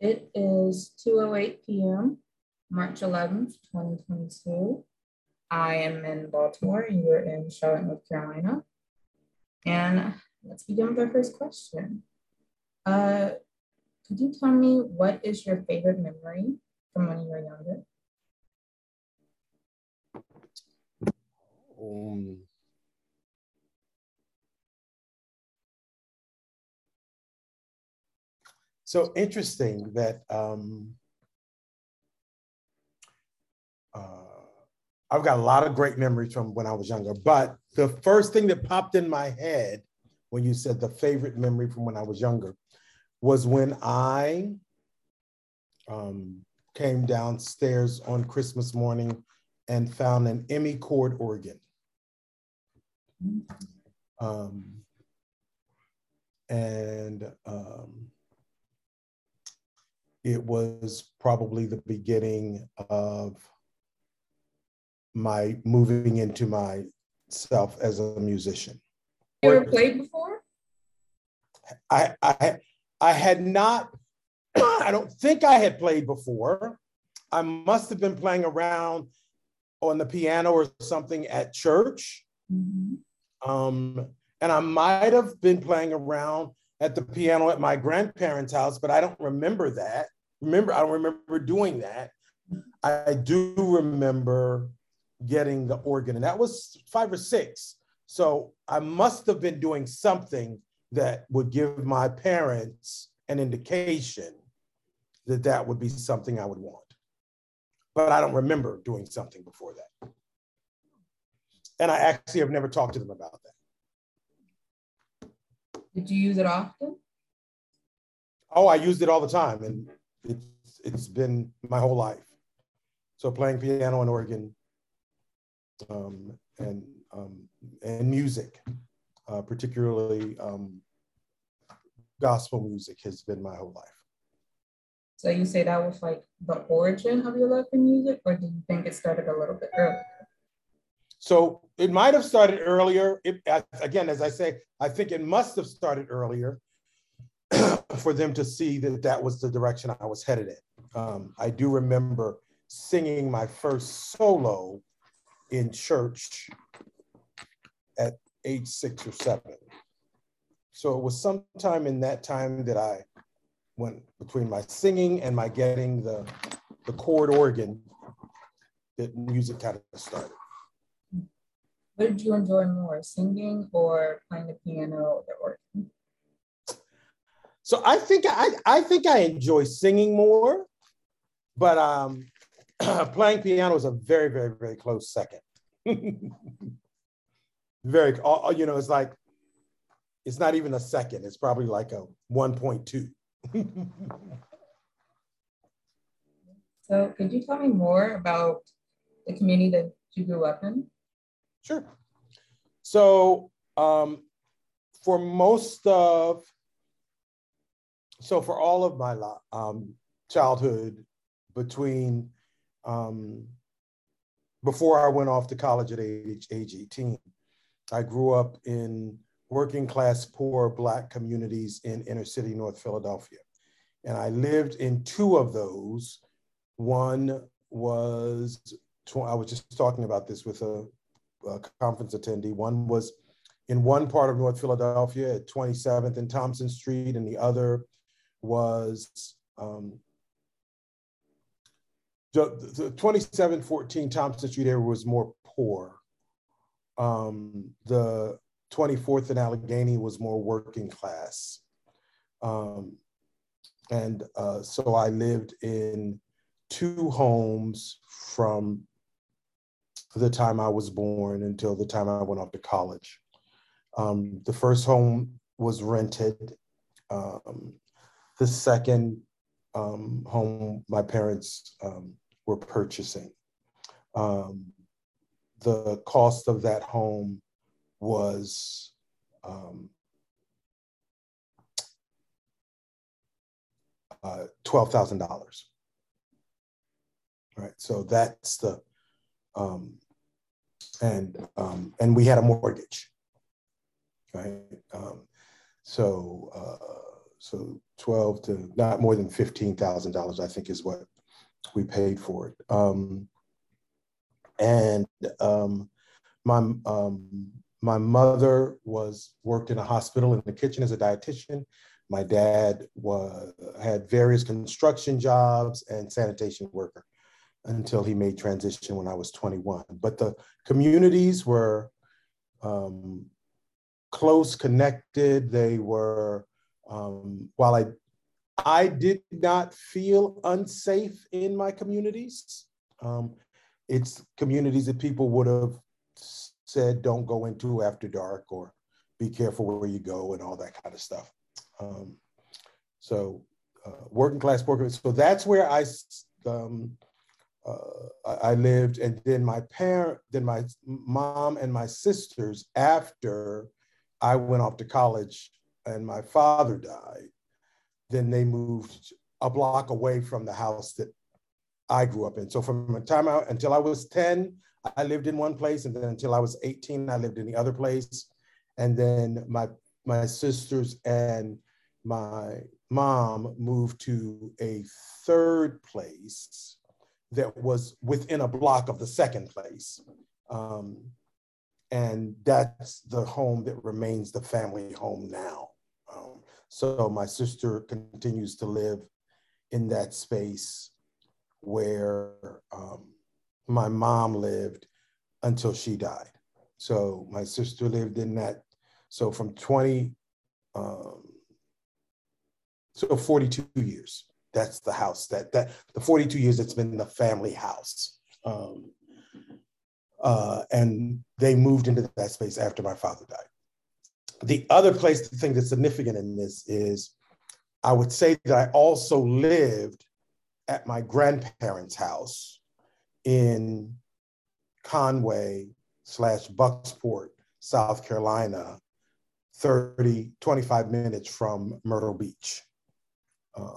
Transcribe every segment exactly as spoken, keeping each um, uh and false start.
It is two oh eight p m, March eleventh, twenty twenty-two. I am in Baltimore and you're in Charlotte, North Carolina. And let's begin with our first question. Uh, could you tell me what is your favorite memory from when you were younger? Um, so interesting that um, uh, I've got a lot of great memories from when I was younger, but the first thing that popped in my head when you said the favorite memory from when I was younger was when I um, came downstairs on Christmas morning and found an Emmy chord organ. Um, and um, it was probably the beginning of my moving into myself as a musician. You ever played before? I, I, I had not, I don't think I had played before. I must have been playing around on the piano or something at church. Mm-hmm. Um, and I might have been playing around at the piano at my grandparents' house, but I don't remember that. Remember, I don't remember doing that. I do remember getting the organ, and that was five or six. So I must have been doing something that would give my parents an indication that that would be something I would want. But I don't remember doing something before that. And I actually have never talked to them about that. Did you use it often? Oh, I used it all the time, and it's, it's been my whole life. So playing piano and organ, um, and um, and music, uh, particularly um, gospel music, has been my whole life. So you say that was like the origin of your love for music, or do you think it started a little bit earlier? So it might have started earlier. It, again, as I say, I think it must have started earlier for them to see that that was the direction I was headed in. Um, I do remember singing my first solo in church at age six or seven. So it was sometime in that time that I went between my singing and my getting the, the chord organ that music kind of started. What did you enjoy more, singing or playing the piano or the organ? So I think I, I think I enjoy singing more, but um, playing piano is a very, very, very close second. Very, you know, it's like, it's not even a second. It's probably like a one point two. So could you tell me more about the community that you grew up in? Sure. So um, for most of, so for all of my um, childhood, between um, before I went off to college at age, age eighteen, I grew up in working class, poor Black communities in inner city North Philadelphia. And I lived in two of those. One was, I was just talking about this with a, a conference attendee. One was in one part of North Philadelphia at twenty-seventh and Thompson Street, and the other was um, the, the twenty-seven fourteen Thompson Street area was more poor. Um, the twenty-fourth and Allegheny was more working class. Um, and uh, so I lived in two homes from the time I was born until the time I went off to college. Um, the first home was rented. Um, the second um, home my parents um, were purchasing. Um, the cost of that home was um, uh, twelve thousand dollars. Right, so that's the, um, and um, and we had a mortgage, right? Um, so uh, so twelve to not more than fifteen thousand dollars, I think is what we paid for it. Um, and um, my, um, my mother was worked in a hospital in the kitchen as a dietitian. My dad was, had various construction jobs and sanitation worker until he made transition when I was twenty-one. But the communities were um, close, connected. They were, um, while I, I did not feel unsafe in my communities, um, it's communities that people would have said don't go into after dark, or be careful where you go, and all that kind of stuff. Um, so uh, working class workers, so that's where I, um, uh, I lived. And then my parent, then my mom and my sisters, after I went off to college and my father died, then they moved a block away from the house that I grew up in. So from the time I, until I was ten, I lived in one place, and then until I was eighteen, I lived in the other place. And then my, my sisters and my mom moved to a third place that was within a block of the second place. Um, and that's the home that remains the family home now. Um, so my sister continues to live in that space where um, my mom lived until she died. So my sister lived in that, so from twenty, um, so forty-two years. That's the house, that, that the forty-two years it's been the family house. Um, uh, and they moved into that space after my father died. The other place, the thing that's significant in this is, I would say that I also lived at my grandparents' house in Conway slash Bucksport, South Carolina, thirty, twenty-five minutes from Myrtle Beach. Uh,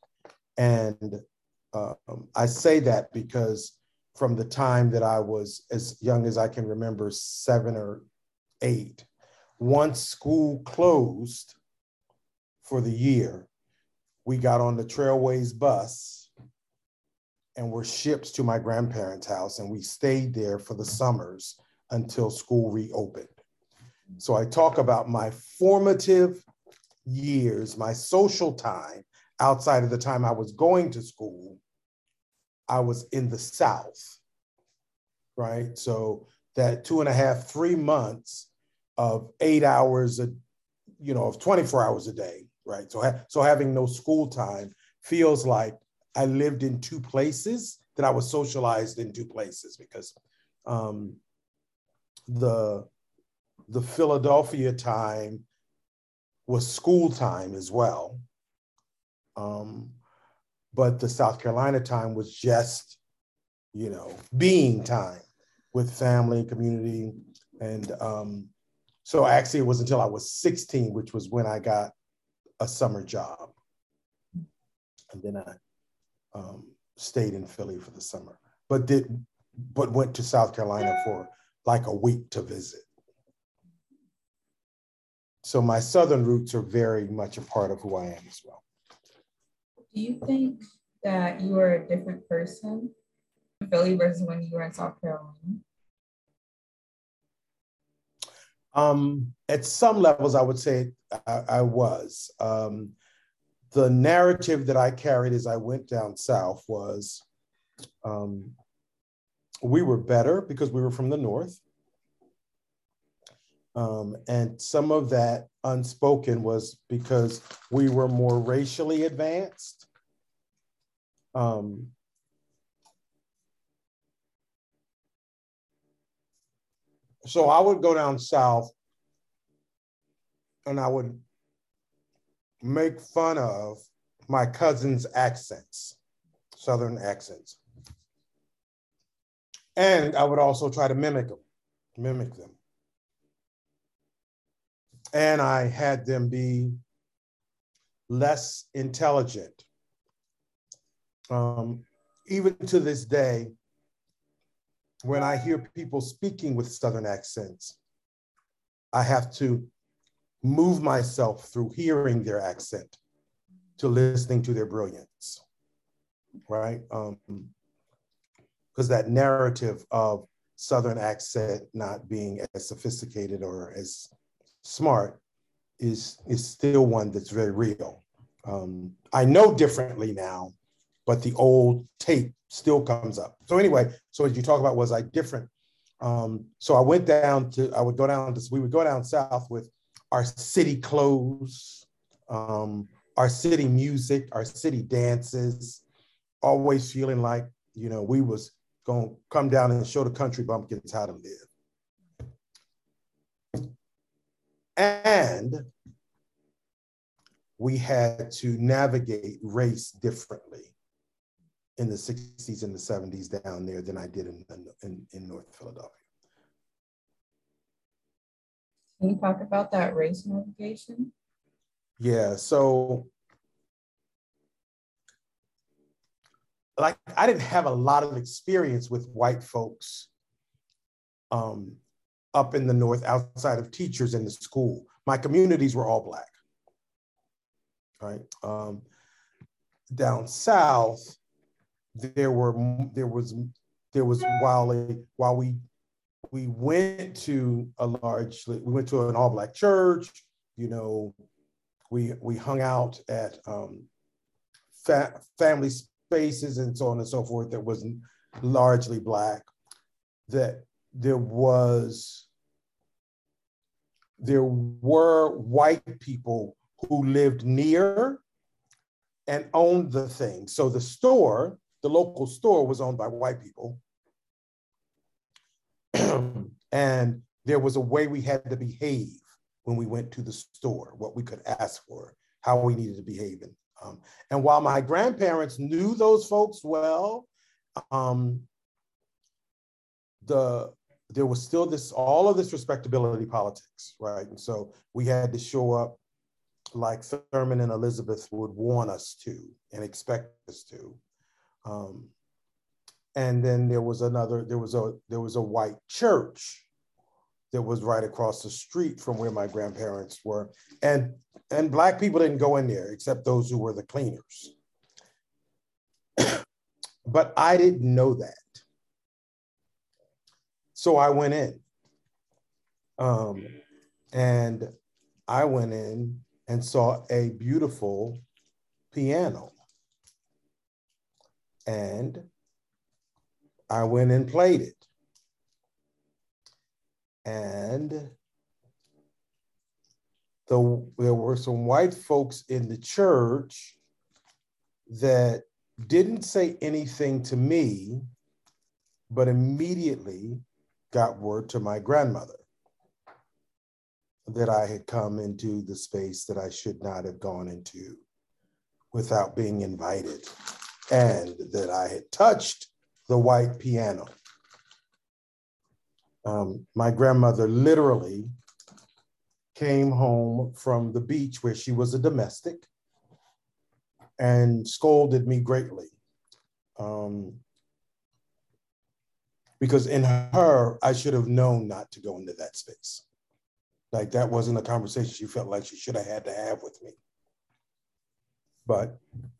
and uh, um, I say that because from the time that I was as young as I can remember, seven or eight, once school closed for the year, we got on the Trailways bus and were shipped to my grandparents' house, and we stayed there for the summers until school reopened. So I talk about my formative years, my social time, outside of the time I was going to school, I was in the South, right? So that two and a half, three months of eight hours, a, you know, of twenty-four hours a day, right? So, ha so having no school time feels like I lived in two places, that I was socialized in two places, because um, the, the Philadelphia time was school time as well. Um, but the South Carolina time was just, you know, being time with family and community. And um, so actually it was until I was sixteen, which was when I got a summer job. And then I um, stayed in Philly for the summer, but did, but went to South Carolina for like a week to visit. So my Southern roots are very much a part of who I am as well. Do you think that you are a different person in Philly versus when you were in South Carolina? Um, at some levels, I would say I, I was. Um, the narrative that I carried as I went down south was um, we were better because we were from the North. Um, and some of that unspoken was because we were more racially advanced. Um, so I would go down south and I would make fun of my cousins' accents, Southern accents. And I would also try to mimic them, mimic them. And I had them be less intelligent. Um, even to this day, when I hear people speaking with Southern accents, I have to move myself through hearing their accent to listening to their brilliance, right? Um, because that narrative of Southern accent not being as sophisticated or as smart is, is still one that's very real. Um, I know differently now, but the old tape still comes up. So anyway, so as you talk about, was I different? Um, so I went down to, I would go down to, we would go down south with our city clothes, um, our city music, our city dances, always feeling like, you know, we was gonna come down and show the country bumpkins how to live. And we had to navigate race differently in the sixties and the seventies down there than I did in, in, in North Philadelphia. Can you talk about that race navigation? Yeah, so like I didn't have a lot of experience with white folks um, up in the North outside of teachers in the school. My communities were all Black, right? Um, down South, there were, there was, there was, while, while we, we went to a large, we went to an all Black church, you know, we, we hung out at um, fa family spaces and so on and so forth that was largely Black, that there was, there were white people who lived near and owned the thing. So the store, the local store was owned by white people. And there was a way we had to behave when we went to the store, what we could ask for, how we needed to behave. In. Um, and while my grandparents knew those folks well, um, the there was still this, all of this respectability politics, right? And so we had to show up like Thurman and Elizabeth would want us to and expect us to. Um, and then there was another, there was a, there was a white church that was right across the street from where my grandparents were. And, and Black people didn't go in there except those who were the cleaners. But I didn't know that. So I went in. Um, and I went in and saw a beautiful piano. And I went and played it. And the, there were some white folks in the church that didn't say anything to me, but immediately got word to my grandmother that I had come into the space that I should not have gone into without being invited, and that I had touched the white piano. Um, my grandmother literally came home from the beach where she was a domestic and scolded me greatly. Um, because in her, I should have known not to go into that space. Like that wasn't a conversation she felt like she should have had to have with me. But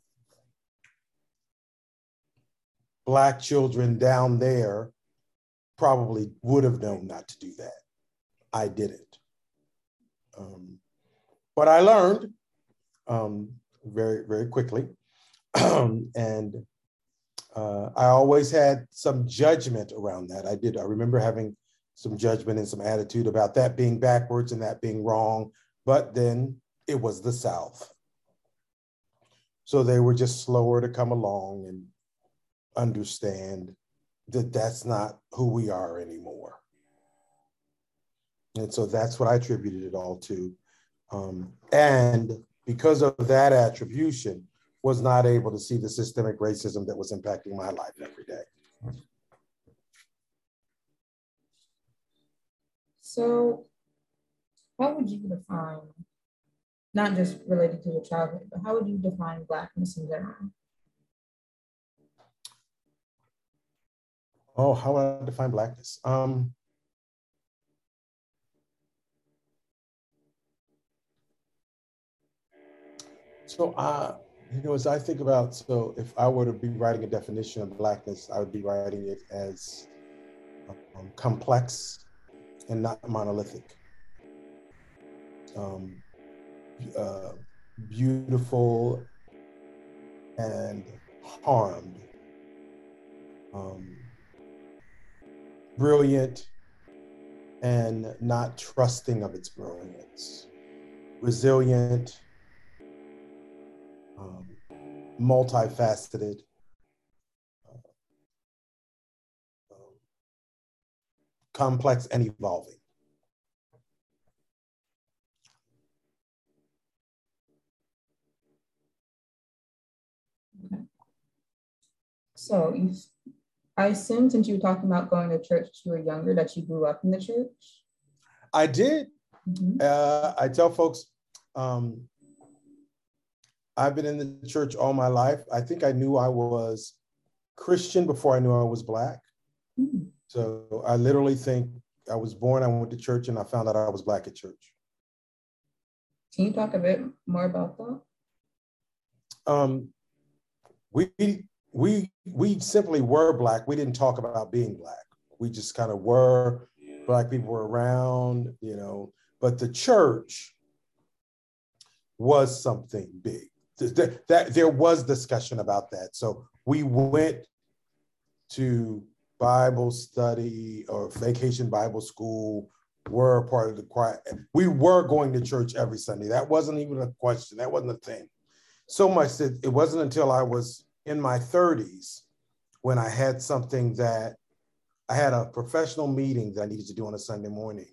Black children down there probably would have known not to do that. I didn't. Um, but I learned um, very, very quickly. and uh, I always had some judgment around that. I did. I remember having some judgment and some attitude about that being backwards and that being wrong. But then it was the South. So they were just slower to come along and understand that that's not who we are anymore. And so that's what I attributed it all to. Um, and because of that attribution, was not able to see the systemic racism that was impacting my life every day. So how would you define, not just related to your childhood, but how would you define Blackness in general? Oh, how would I define Blackness? Um, so uh, You know, as I think about, so if I were to be writing a definition of Blackness, I would be writing it as um, complex and not monolithic. Um, uh, beautiful and harmed. Um, brilliant and not trusting of its brilliance. Resilient, um, multifaceted, uh, um, complex and evolving. Okay. So you, I assume since you were talking about going to church when you were younger, that you grew up in the church? I did. Mm-hmm. Uh, I tell folks, um, I've been in the church all my life. I think I knew I was Christian before I knew I was Black. Mm-hmm. So I literally think I was born, I went to church, and I found out I was Black at church. Can you talk a bit more about that? Um, we we we simply were Black. We didn't talk about being Black. We just kind of were. Black people were around, you know. But the church was something big. That, that there was discussion about that. So we went to Bible study or vacation Bible school. Were a part of the choir. We were going to church every Sunday. That wasn't even a question. That wasn't a thing. So much that it wasn't until I was in my thirties when I had something that I had a professional meeting that I needed to do on a Sunday morning.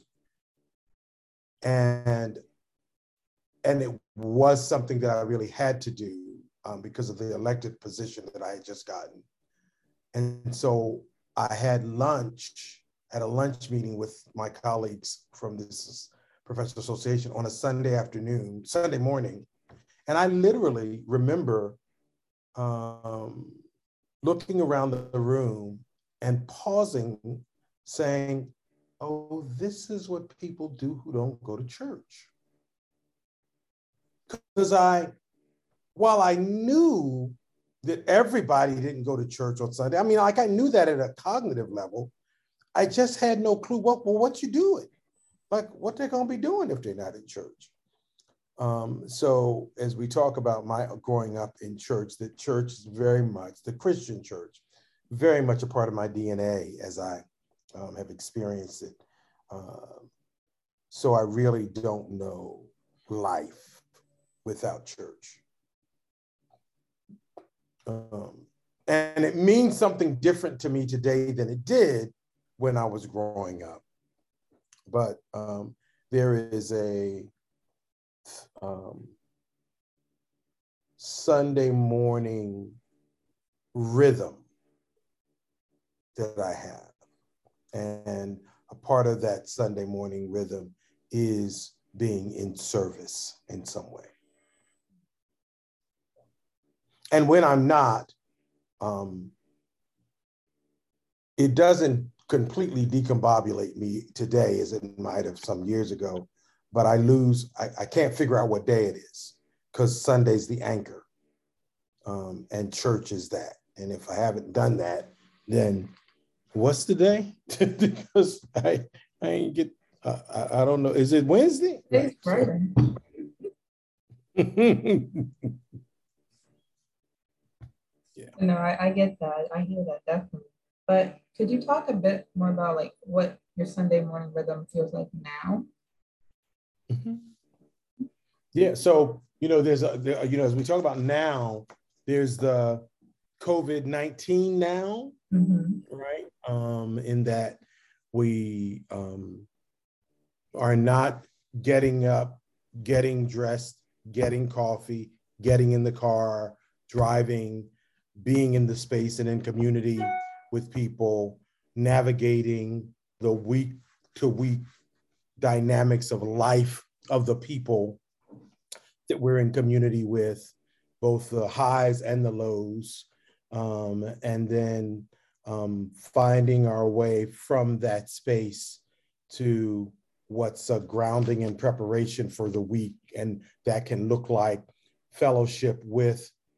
And, and it was something that I really had to do um, because of the elected position that I had just gotten. And so I had lunch at a lunch meeting with my colleagues from this professional association on a Sunday afternoon, Sunday morning. And I literally remember um, looking around the room and pausing, saying, oh, this is what people do who don't go to church. Because I, while I knew that everybody didn't go to church on Sunday, I mean, like I knew that at a cognitive level, I just had no clue, what, well, what you doing? Like what they're gonna be doing if they're not in church. Um, so as we talk about my growing up in church, the church is very much, the Christian church, very much a part of my D N A as I um, have experienced it. Uh, so I really don't know life without church. Um, and it means something different to me today than it did when I was growing up. But um, there is a um, Sunday morning rhythm that I have. And a part of that Sunday morning rhythm is being in service in some way. And when I'm not, um, it doesn't completely decombobulate me today as it might have some years ago, but I lose, I, I can't figure out what day it is because Sunday's the anchor um, and church is that. And if I haven't done that, then what's the day? Because I, I ain't get, uh, I, I don't know. Is it Wednesday? It's Friday. Yeah. No, I, I get that. I hear that definitely. But could you talk a bit more about like what your Sunday morning rhythm feels like now? Mm-hmm. Yeah. So, you know, there's a, there, you know, as we talk about now, there's the COVID nineteen now, mm-hmm. right? Um, in that we um, are not getting up, getting dressed, getting coffee, getting in the car, driving, being in the space and in community with people, navigating the week to week dynamics of life of the people that we're in community with, both the highs and the lows, um, and then um, finding our way from that space to what's a grounding and preparation for the week. And that can look like fellowship with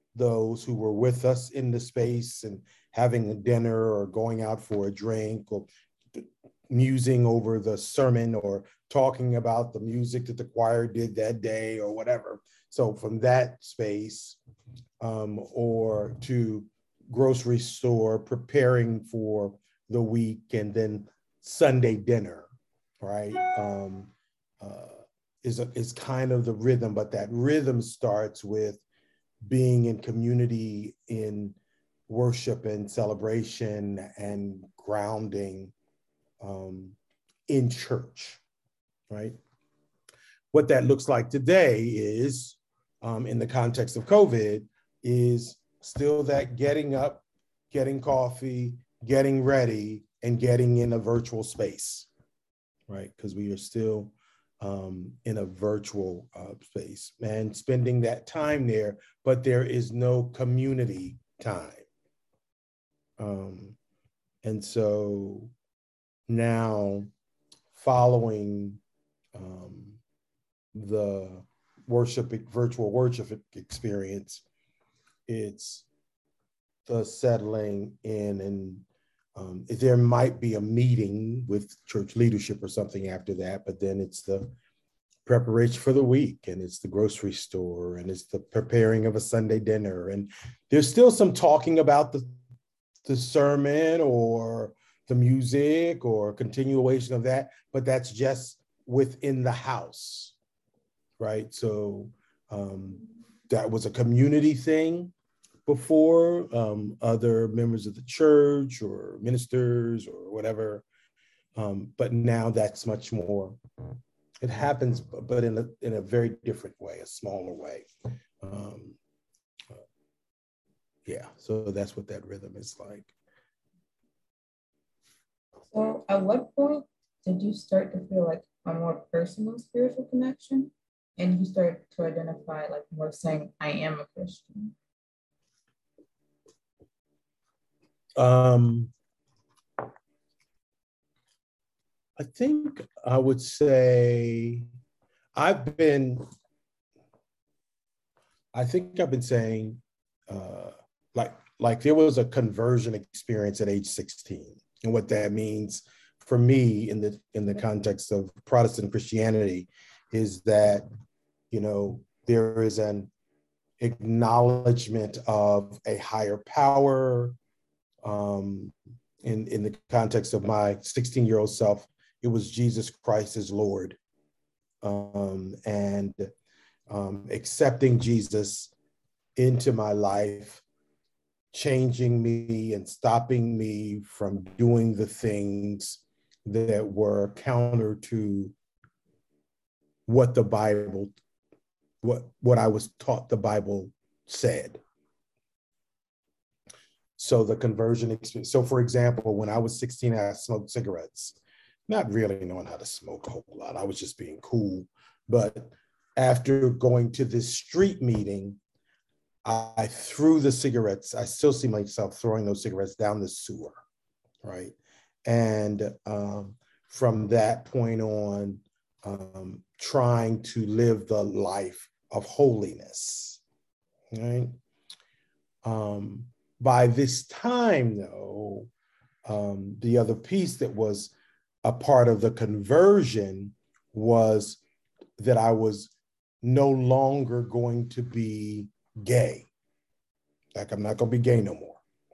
those who were with us in the space and having a dinner or going out for a drink or musing over the sermon or talking about the music that the choir did that day or whatever. So from that space, um, or to grocery store preparing for the week and then Sunday dinner, right? Um, uh, is, a, is kind of the rhythm, but that rhythm starts with being in community, in worship and celebration and grounding um, in church, right? What that looks like today is, um, in the context of COVID, is still that getting up, getting coffee, getting ready, and getting in a virtual space, right? Because we are still um, in a virtual uh, space and spending that time there, but there is no community time. Um, and so now following um, the worship, virtual worship experience, it's the settling in, and um, there might be a meeting with church leadership or something after that, but then it's the preparation for the week, and it's the grocery store, and it's the preparing of a Sunday dinner. And there's still some talking about the, the sermon or the music or continuation of that, but that's just within the house, right? So um, that was a community thing before, um, other members of the church or ministers or whatever. Um, but now that's much more, it happens, but in a, in a very different way, a smaller way. Um, uh, yeah, so that's what that rhythm is like. So at what point did you start to feel like a more personal spiritual connection? And you start to identify like more saying, I am a Christian? Um, I think I would say I've been, I think I've been saying uh, like, like there was a conversion experience at age sixteen. And what that means for me in the, in the context of Protestant Christianity is that, you know, there is an acknowledgement of a higher power. Um, in, in the context of my sixteen-year-old self, it was Jesus Christ as Lord. Um, and um, accepting Jesus into my life, changing me and stopping me from doing the things that were counter to what the Bible, what, what I was taught the Bible said. So the conversion experience. So for example, when I was sixteen, I smoked cigarettes, not really knowing how to smoke a whole lot. I was just being cool. But after going to this street meeting, I threw the cigarettes. I still see myself throwing those cigarettes down the sewer, right? And um, from that point on, um, trying to live the life of holiness, right? Um, by this time, though, um, the other piece that was a part of the conversion was that I was no longer going to be gay. Like, I'm not going to be gay no more,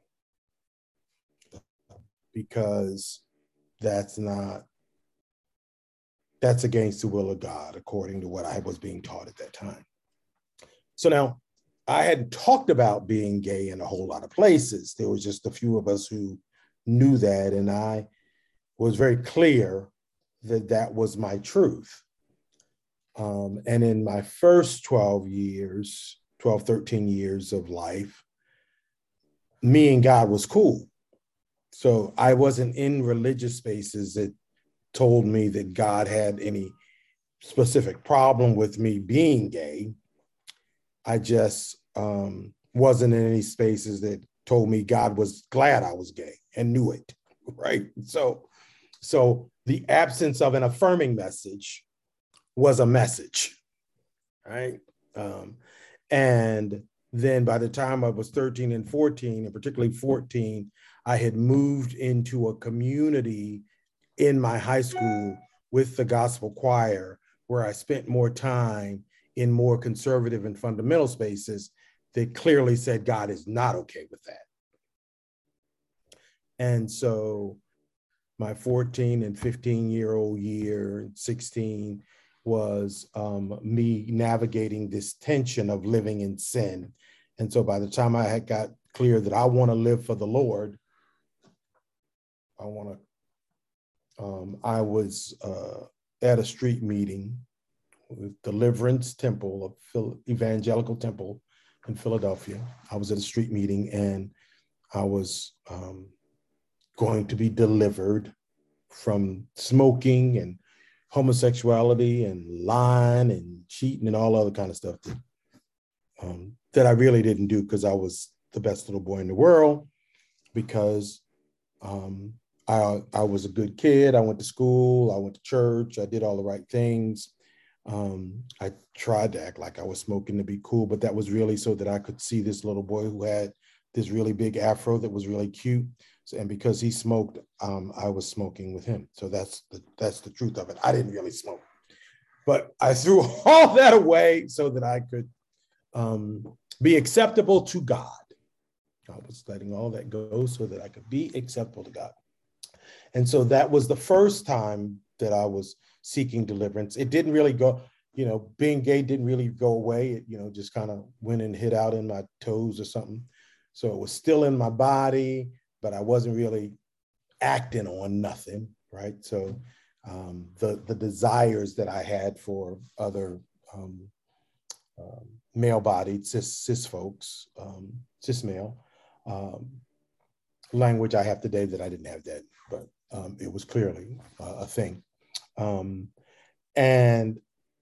because that's not, that's against the will of God, according to what I was being taught at that time. So now, I hadn't talked about being gay in a whole lot of places. There was just a few of us who knew that, and I was very clear that that was my truth. Um, and in my first twelve years, twelve, thirteen years of life, me and God was cool. So I wasn't in religious spaces that told me that God had any specific problem with me being gay. I just um, wasn't in any spaces that told me God was glad I was gay and knew it, right? So, so the absence of an affirming message was a message, right? Um, and then by the time I was thirteen and fourteen, and particularly fourteen, I had moved into a community in my high school with the gospel choir, where I spent more time in more conservative and fundamental spaces that clearly said God is not okay with that. And so my fourteen and fifteen year old year, sixteen, was um, me navigating this tension of living in sin. And so by the time I had got clear that I want to live for the Lord, I want to, um, I was uh, at a street meeting with Deliverance Temple, of Phil- Evangelical Temple in Philadelphia. I was at a street meeting, and I was um, going to be delivered from smoking and homosexuality and lying and cheating and all other kind of stuff that, um, that I really didn't do because I was the best little boy in the world, because um, I, I was a good kid. I went to school, I went to church, I did all the right things. Um, I tried to act like I was smoking to be cool, but that was really so that I could see this little boy who had this really big afro that was really cute. So, and because he smoked, um, I was smoking with him. So that's the, that's the truth of it. I didn't really smoke, but I threw all that away so that I could um, be acceptable to God. I was letting all that go so that I could be acceptable to God. And so that was the first time that I was seeking deliverance. It didn't really go, you know, being gay didn't really go away. It, you know, just kind of went and hid out in my toes or something. So it was still in my body, but I wasn't really acting on nothing, right? So um, the, the desires that I had for other um, um, male-bodied cis, cis folks, um, cis male, um, language I have today that I didn't have that, but um, it was clearly uh, a thing. Um, and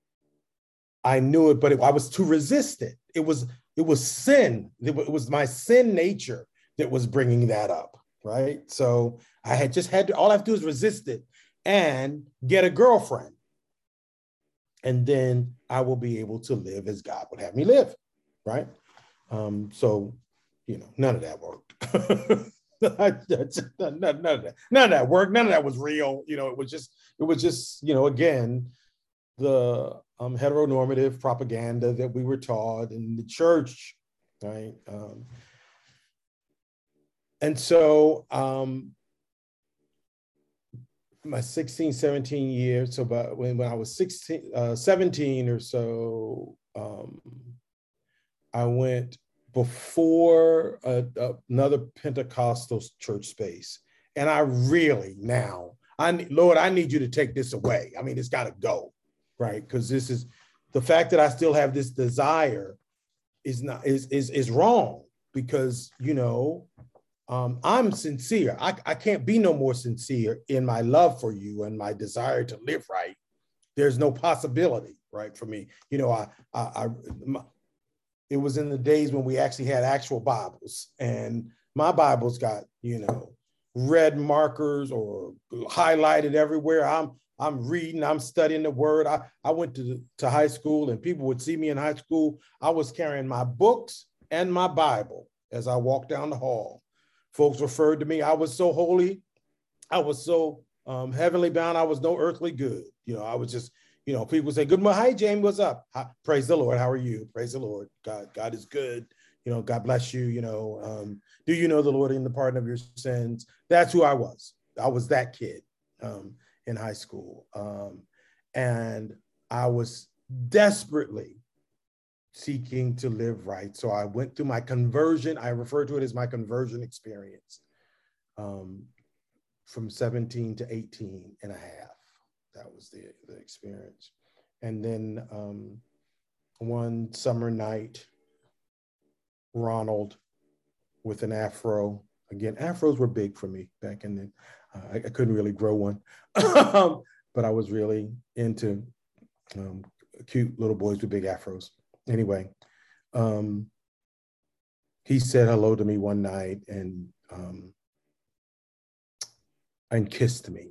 I knew it, but it, I was to resist it. It was, it was sin. It, it was my sin nature that was bringing that up, right? So I had just had to, all I have to do is resist it and get a girlfriend. And then I will be able to live as God would have me live, right? Um, so, you know, none of that worked. none, none, none of that, none of that worked. None of that was real. You know, it was just, it was just, you know, again, the um, heteronormative propaganda that we were taught in the church, right? Um, and so um, my sixteen, seventeen years, so about when, when I was sixteen, uh, seventeen or so, um, I went before a, a, another Pentecostal church space. And I really now, I Lord, I need you to take this away. I mean, it's got to go, right? Because this is, the fact that I still have this desire is not, is, is, is wrong, because, you know, um, I'm sincere. I, I can't be no more sincere in my love for you and my desire to live right. There's no possibility, right, for me. You know, I, I, I my, it was in the days when we actually had actual Bibles, and my Bible's got, you know, red markers or highlighted everywhere. I'm I'm reading, I'm studying the word. I, I went to, to high school, and people would see me in high school. I was carrying my books and my Bible as I walked down the hall. Folks referred to me. I was so holy. I was so um, heavenly bound. I was no earthly good. You know, I was just, you know, people say, good morning. Hi, James, what's up? Hi, praise the Lord. How are you? Praise the Lord. God, God is good. You know, God bless you. You know, um, do you know the Lord in the pardon of your sins? That's who I was. I was that kid um, in high school. Um, and I was desperately seeking to live right. So I went through my conversion. I refer to it as my conversion experience um, from seventeen to eighteen and a half. That was the, the experience. And then um, one summer night, Ronald with an afro. Again, afros were big for me back in then. Uh, I, I couldn't really grow one, but I was really into um, cute little boys with big afros. Anyway, um, he said hello to me one night and um, and kissed me.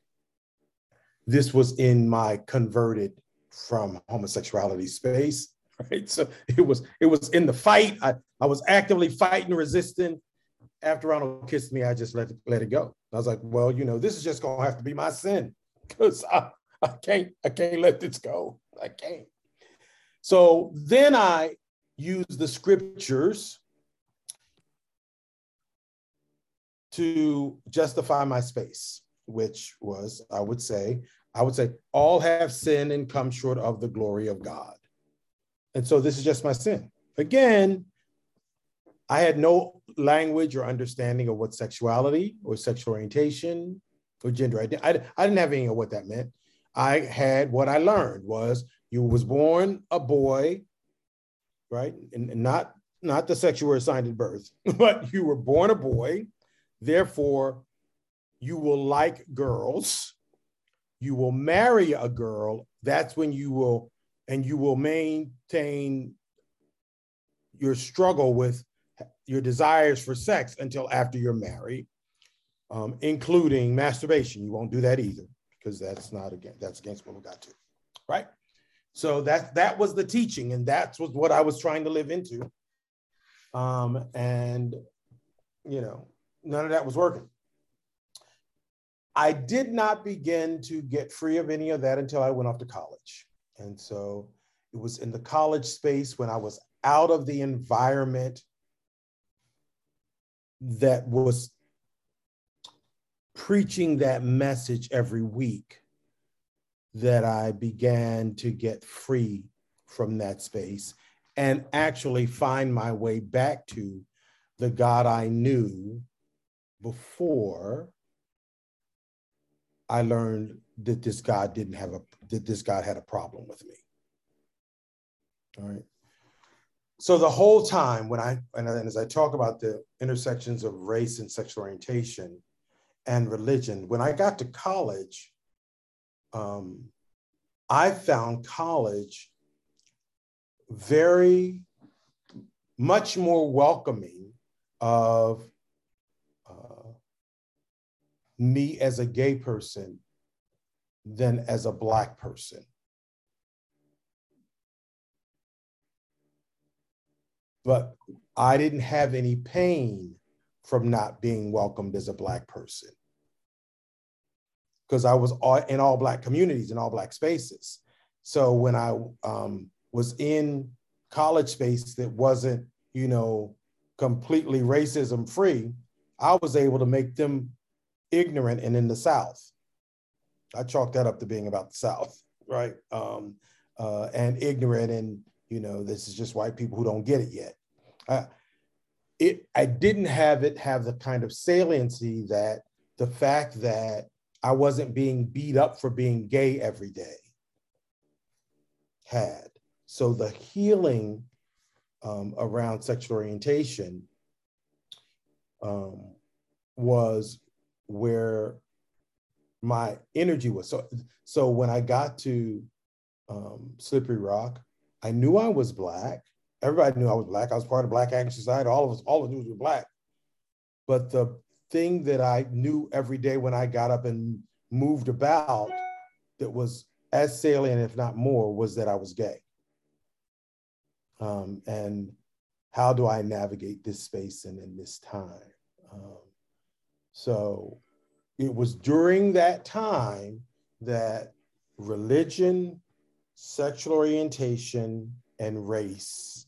This was in my converted from homosexuality space. right? So it was it was in the fight. I, I was actively fighting, resisting. After Ronald kissed me, I just let it, let it go. I was like, well, you know, this is just gonna have to be my sin because I, I can't I can't let this go. I can't. So then I used the scriptures to justify my space, which was, I would say, I would say, all have sinned and come short of the glory of God. And so this is just my sin. Again, I had no language or understanding of what sexuality or sexual orientation or gender identity. I, I didn't have any of what that meant. I had what I learned was you was born a boy, right? And, and not, not the sex you were assigned at birth, but you were born a boy. Therefore, you will like girls. You will marry a girl. That's when you will, and you will maintain your struggle with your desires for sex until after you're married, um, including masturbation. You won't do that either because that's not again, that's against what we got to, right? So that that was the teaching, and that's was what I was trying to live into. Um, and you know, none of that was working. I did not begin to get free of any of that until I went off to college. And so it was in the college space when I was out of the environment that was preaching that message every week that I began to get free from that space and actually find my way back to the God I knew before I learned that this God didn't have a, that this God had a problem with me. All right. So the whole time when I, and as I talk about the intersections of race and sexual orientation and religion, when I got to college, um, I found college very much more welcoming of uh, me as a gay person than as a Black person. But I didn't have any pain from not being welcomed as a Black person because I was all, in all Black communities, in all Black spaces. So when I um, was in college space that wasn't, you know, completely racism free, I was able to make them ignorant and in the South. I chalked that up to being about the South, right? Um, uh, and ignorant and, you know, this is just white people who don't get it yet. Uh, it, I didn't have it have the kind of saliency that the fact that I wasn't being beat up for being gay every day had. So the healing um, around sexual orientation um, was where my energy was. So, so when I got to um, Slippery Rock, I knew I was Black. Everybody knew I was Black. I was part of Black Action Society. All of us, all of us were Black. But the thing that I knew every day when I got up and moved about that was as salient, if not more, was that I was gay. Um, and how do I navigate this space and in this time? Um, so it was during that time that religion, sexual orientation, and race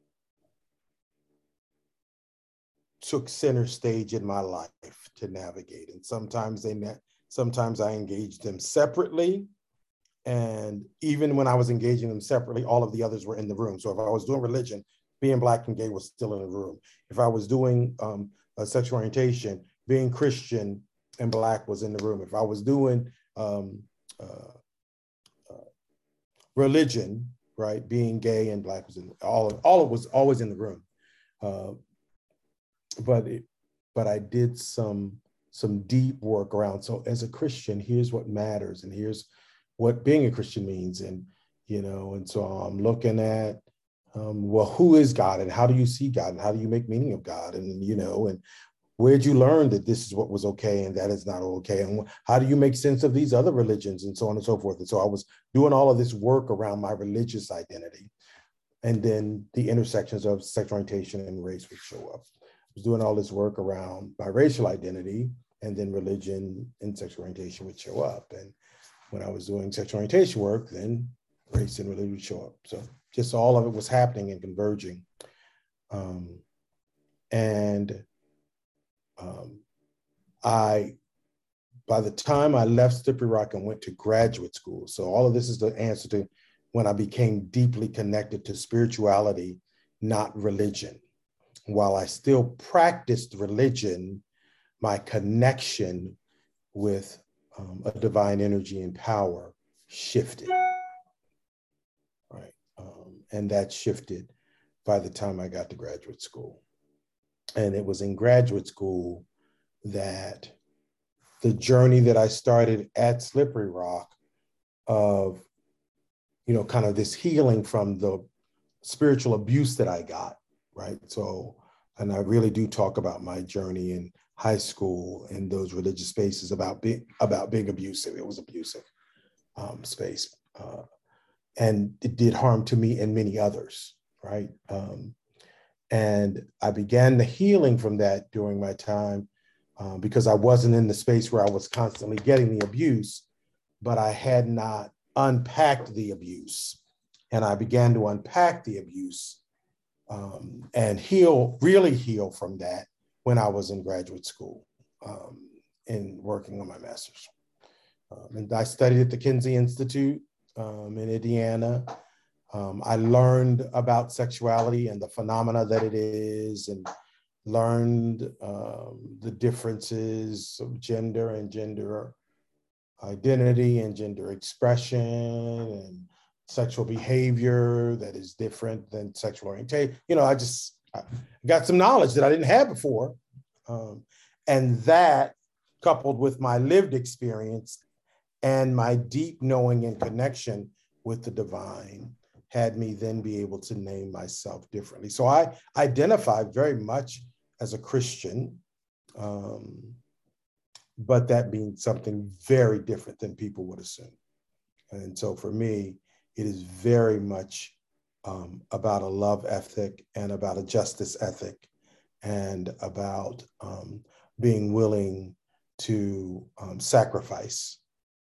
took center stage in my life to navigate. And sometimes they, sometimes I engaged them separately. And even when I was engaging them separately, all of the others were in the room. So if I was doing religion, being Black and gay was still in the room. If I was doing um, a sexual orientation, being Christian and Black was in the room. If I was doing um, uh, uh, religion, right, being gay and Black was in, all of, all of it was always in the room. Uh, but it, but I did some some deep work around. So as a Christian, here's what matters, and here's what being a Christian means, and you know, and so I'm looking at um, well, who is God, and how do you see God, and how do you make meaning of God, and you know, and where'd you learn that this is what was okay and that is not okay, and how do you make sense of these other religions, and so on and so forth. And so I was doing all of this work around my religious identity. and then the intersections of sexual orientation and race would show up. I was doing all this work around my racial identity, and then religion and sexual orientation would show up. And when I was doing sexual orientation work, then race and religion would show up. So just all of it was happening and converging. Um, and um, I, by the time I left Slippery Rock and went to graduate school, so all of this is the answer to when I became deeply connected to spirituality, not religion. While I still practiced religion, my connection with um, a divine energy and power shifted, right? Um, and that shifted by the time I got to graduate school. And it was in graduate school that the journey that I started at Slippery Rock of, you know, kind of this healing from the spiritual abuse that I got, right? So, and I really do talk about my journey in high school and those religious spaces about being, about being abusive. It was abusive um, space. Uh, and it did harm to me and many others, right? Um, and I began the healing from that during my time uh, because I wasn't in the space where I was constantly getting the abuse, but I had not unpacked the abuse. And I began to unpack the abuse um, and heal, really heal from that when I was in graduate school um, and working on my master's. Um, and I studied at the Kinsey Institute um, in Indiana. Um, I learned about sexuality and the phenomena that it is, and learned um, the differences of gender and gender identity and gender expression and sexual behavior that is different than sexual orientation. You know, I just I got some knowledge that I didn't have before. Um, and that, coupled with my lived experience and my deep knowing and connection with the divine, had me then be able to name myself differently. So I identify very much as a Christian, um, but that means something very different than people would assume. And so for me, it is very much um, about a love ethic and about a justice ethic and about um, being willing to um, sacrifice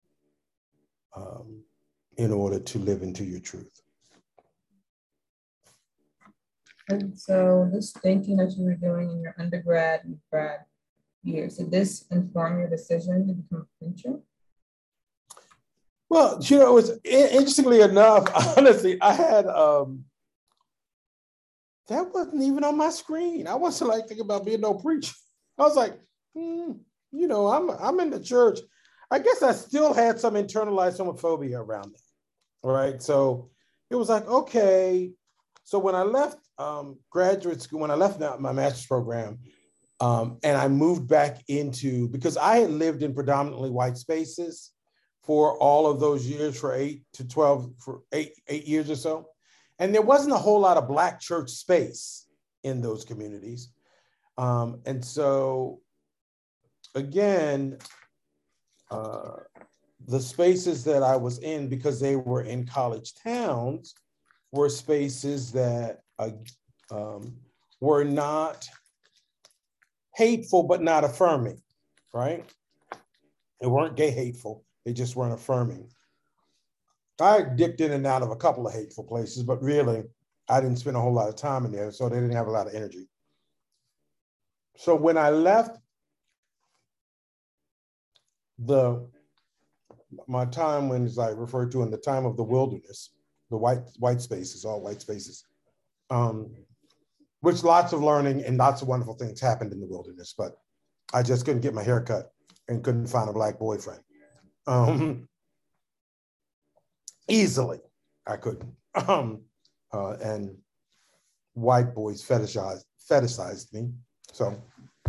um, in order to live into your truth. And so this thinking that you were doing in your undergrad and grad years, did this inform your decision to become a preacher? Well, you know, it was interestingly enough, honestly, I had, um, that wasn't even on my screen. I wasn't like thinking about being no preacher. I was like, hmm, you know, I'm, I'm in the church. I guess I still had some internalized homophobia around it, right? So it was like, okay. So when I left um, graduate school, when I left my master's program, um, and I moved back into, because I had lived in predominantly white spaces for all of those years, for eight to twelve, for eight, eight years or so. And there wasn't a whole lot of Black church space in those communities. Um, and so again, uh, the spaces that I was in, because they were in college towns, were spaces that uh, um, were not hateful, but not affirming, right? They weren't gay hateful, they just weren't affirming. I dipped in and out of a couple of hateful places, but really, I didn't spend a whole lot of time in there, so they didn't have a lot of energy. So when I left the, my time when it's like referred to in the time of the wilderness, the white, white spaces, all white spaces, um, which lots of learning and lots of wonderful things happened in the wilderness, but I just couldn't get my hair cut and couldn't find a Black boyfriend. Um, easily, I couldn't. Um, uh, and white boys fetishized, fetishized me. So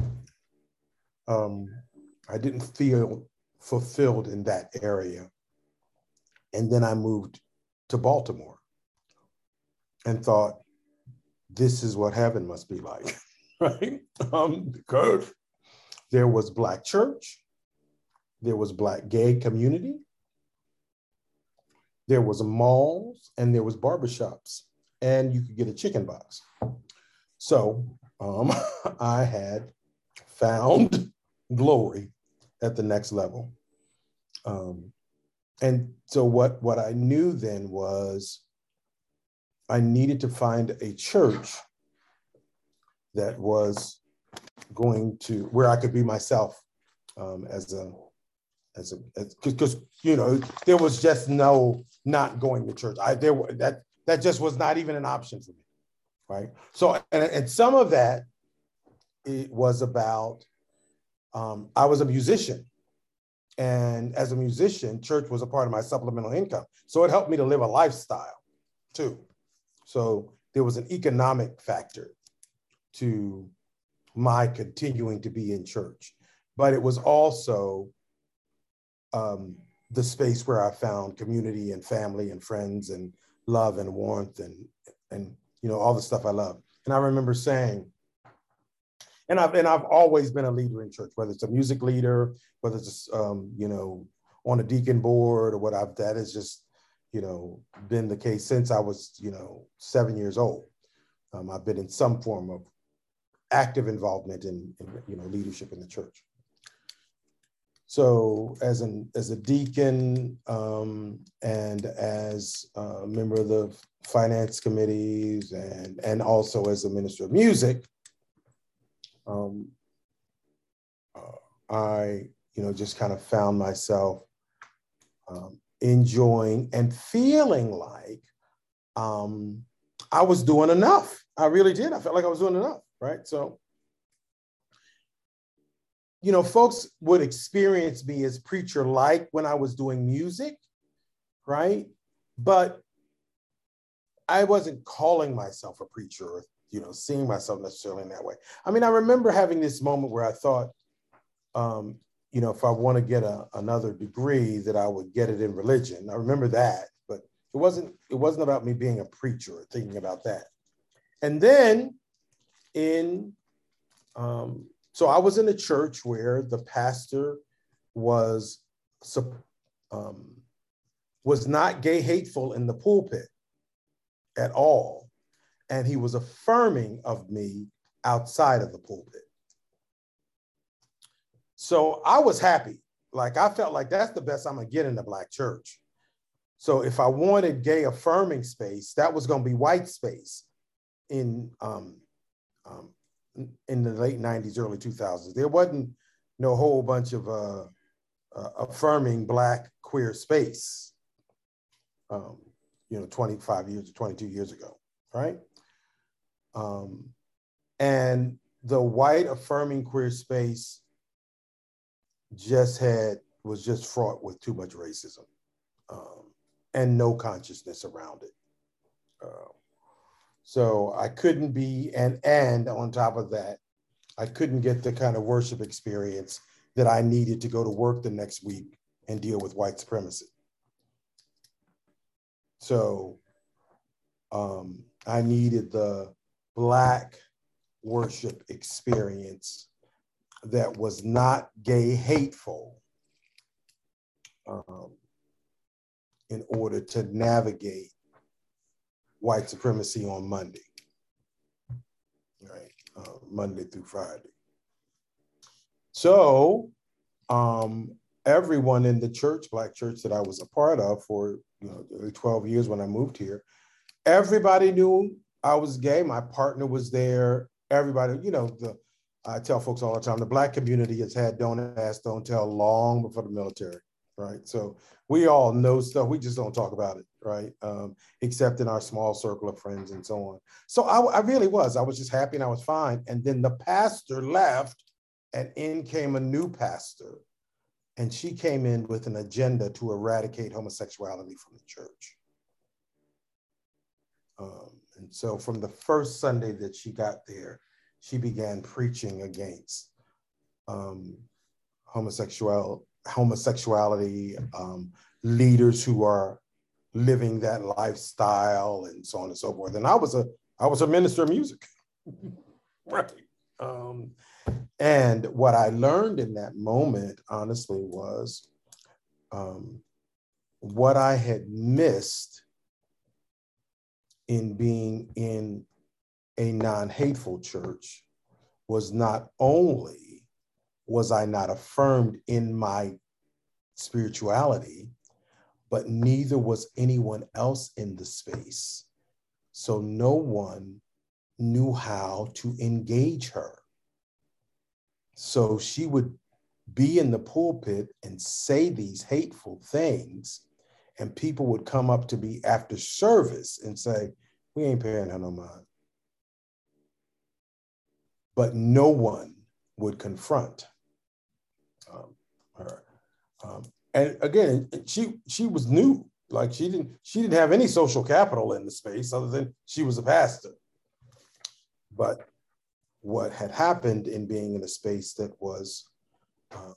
um, I didn't feel fulfilled in that area. And then I moved to Baltimore and thought, this is what heaven must be like, right? Um, because there was Black church, there was Black gay community, there was malls, and there was barbershops. and you could get a chicken box. So um, I had found glory at the next level. Um, and so what, what I knew then was I needed to find a church that was going to, where I could be myself um, as a, as a, because, you know, there was just no not going to church. I, there, that, that just was not even an option for me, right? So, and, and some of that, it was about, um, I was a musician. And as a musician, church was a part of my supplemental income. So it helped me to live a lifestyle too. So there was an economic factor to my continuing to be in church, but it was also um, the space where I found community and family and friends and love and warmth and, and you know, all the stuff I love. And I remember saying, and I've, and I've always been a leader in church, whether it's a music leader, whether it's, um, you know, on a deacon board or what I've, that has just, you know, been the case since I was, you know, seven years old. Um, I've been in some form of active involvement in, in, you know, leadership in the church. So as an as a deacon um, and as a member of the finance committees and, and also as a minister of music, um, uh, I, you know, just kind of found myself um, enjoying and feeling like um, I was doing enough. I really did. I felt like I was doing enough, right? So, you know, folks would experience me as preacher-like when I was doing music, right? But I wasn't calling myself a preacher or, you know, seeing myself necessarily in that way. I mean, I remember having this moment where I thought, um, you know, if I want to get a, another degree, that I would get it in religion. I remember that, but it wasn't, it wasn't about me being a preacher or thinking about that. And then in, um, so I was in a church where the pastor was, um, was not gay hateful in the pulpit at all. And he was affirming of me outside of the pulpit. So I was happy. Like, I felt like that's the best I'm gonna get in the Black church. So if I wanted gay affirming space, that was gonna be white space in, um, um, in the late nineties, early two thousands. There wasn't no whole bunch of uh, uh, affirming Black queer space, um, you know, twenty-five years or twenty-two years ago, right? Um, and the white affirming queer space just had, was just fraught with too much racism um, and no consciousness around it. Uh, so I couldn't be, and, and on top of that, I couldn't get the kind of worship experience that I needed to go to work the next week and deal with white supremacy. So um, I needed the Black worship experience that was not gay hateful um, in order to navigate white supremacy on Monday, right? Uh, Monday through Friday. So um, everyone in the church, Black church that I was a part of for you know twelve years when I moved here, everybody knew I was gay. My partner was there. Everybody, you know, the I tell folks all the time, the Black community has had don't ask, don't tell long before the military, right? So we all know stuff, we just don't talk about it, right? Um, except in our small circle of friends and so on. So I, I really was, I was just happy and I was fine. And then the pastor left and in came a new pastor. And she came in with an agenda to eradicate homosexuality from the church. Um, and so from the first Sunday that she got there, she began preaching against um, homosexual, homosexuality, um, leaders who are living that lifestyle and so on and so forth. And I was a, I was a minister of music, right? Um, and what I learned in that moment, honestly, was um, what I had missed in being in a non-hateful church was not only was I not affirmed in my spirituality, but neither was anyone else in the space. So no one knew how to engage her. So she would be in the pulpit and say these hateful things, and people would come up to me after service and say, we ain't paying her no mind. But no one would confront um, her. Um, and again, she she was new. Like she didn't she didn't have any social capital in the space other than she was a pastor. But what had happened in being in a space that was um,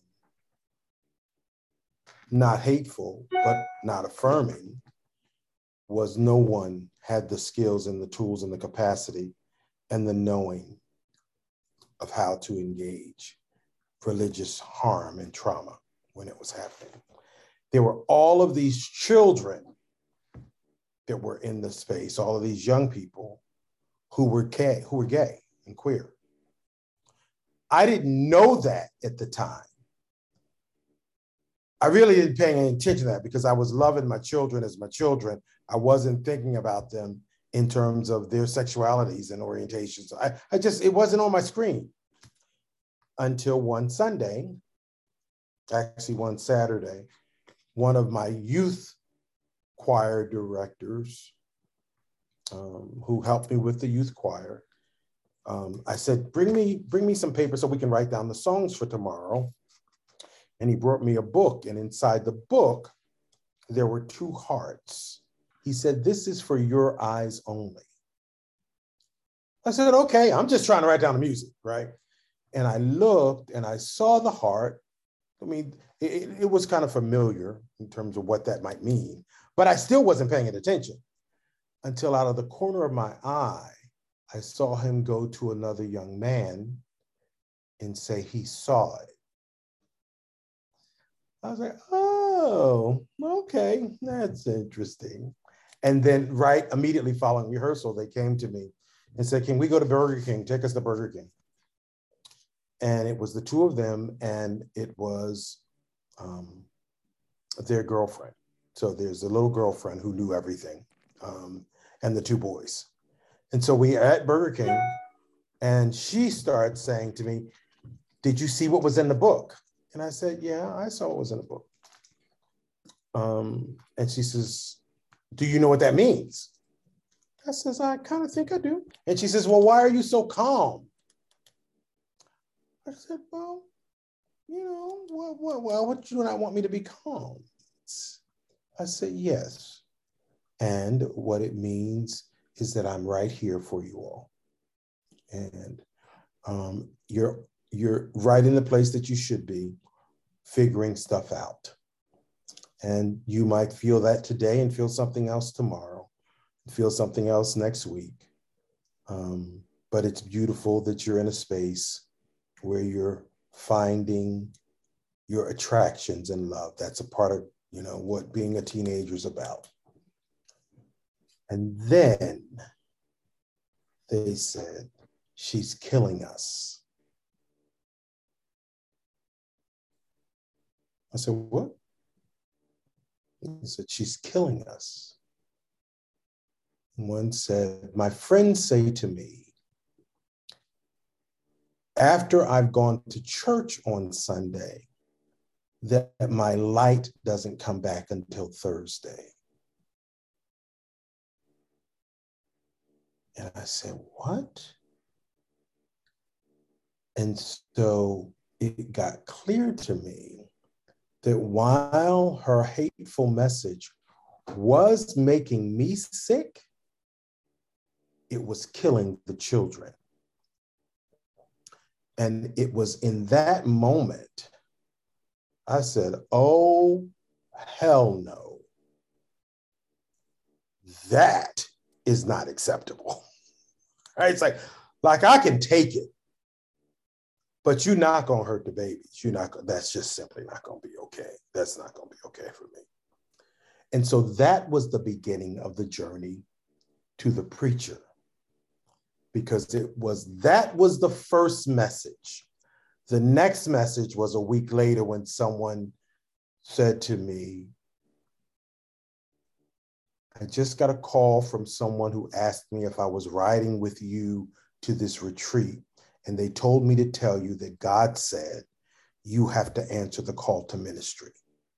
not hateful, but not affirming, was no one had the skills and the tools and the capacity and the knowing of how to engage religious harm and trauma when it was happening. There were all of these children that were in the space, all of these young people who were gay, who were gay and queer. I didn't know that at the time. I really didn't pay any attention to that because I was loving my children as my children. I wasn't thinking about them in terms of their sexualities and orientations. I, I just, it wasn't on my screen until one Sunday, actually one Saturday, one of my youth choir directors um, who helped me with the youth choir, um, I said, bring me, bring me some paper so we can write down the songs for tomorrow. And he brought me a book, and inside the book, there were two hearts. He said, this is for your eyes only. I said, okay, I'm just trying to write down the music, right? And I looked and I saw the heart. I mean, it, it was kind of familiar in terms of what that might mean, but I still wasn't paying it attention until out of the corner of my eye, I saw him go to another young man and say he saw it. I was like, oh, okay, that's interesting. And then right immediately following rehearsal, they came to me and said, can we go to Burger King? Take us to Burger King. And it was the two of them, and it was um, their girlfriend. So there's a little girlfriend who knew everything, um, and the two boys. And so we are at Burger King, and she started saying to me, did you see what was in the book? And I said, yeah, I saw what was in the book. Um, and she says, do you know what that means? I says, I kind of think I do. And she says, well, why are you so calm? I said, well, you know, well, well, well, what do you not want me to be calm? I said, yes. And what it means is that I'm right here for you all. And um, you're, you're right in the place that you should be, figuring stuff out. And you might feel that today and feel something else tomorrow, feel something else next week. Um, but it's beautiful that you're in a space where you're finding your attractions and love. That's a part of, you know, what being a teenager is about. And then they said, she's killing us. I said, what? He said, she's killing us. One said, my friends say to me, after I've gone to church on Sunday, that my light doesn't come back until Thursday. And I said, what? And so it got clear to me that while her hateful message was making me sick, it was killing the children. And it was in that moment, I said, oh, hell no. That is not acceptable. Right? It's like, like I can take it, but you're not gonna hurt the babies. You're not, that's just simply not gonna be okay. That's not gonna be okay for me. And so that was the beginning of the journey to the preacher, because it was, that was the first message. The next message was a week later when someone said to me, I just got a call from someone who asked me if I was riding with you to this retreat. And they told me to tell you that God said, you have to answer the call to ministry.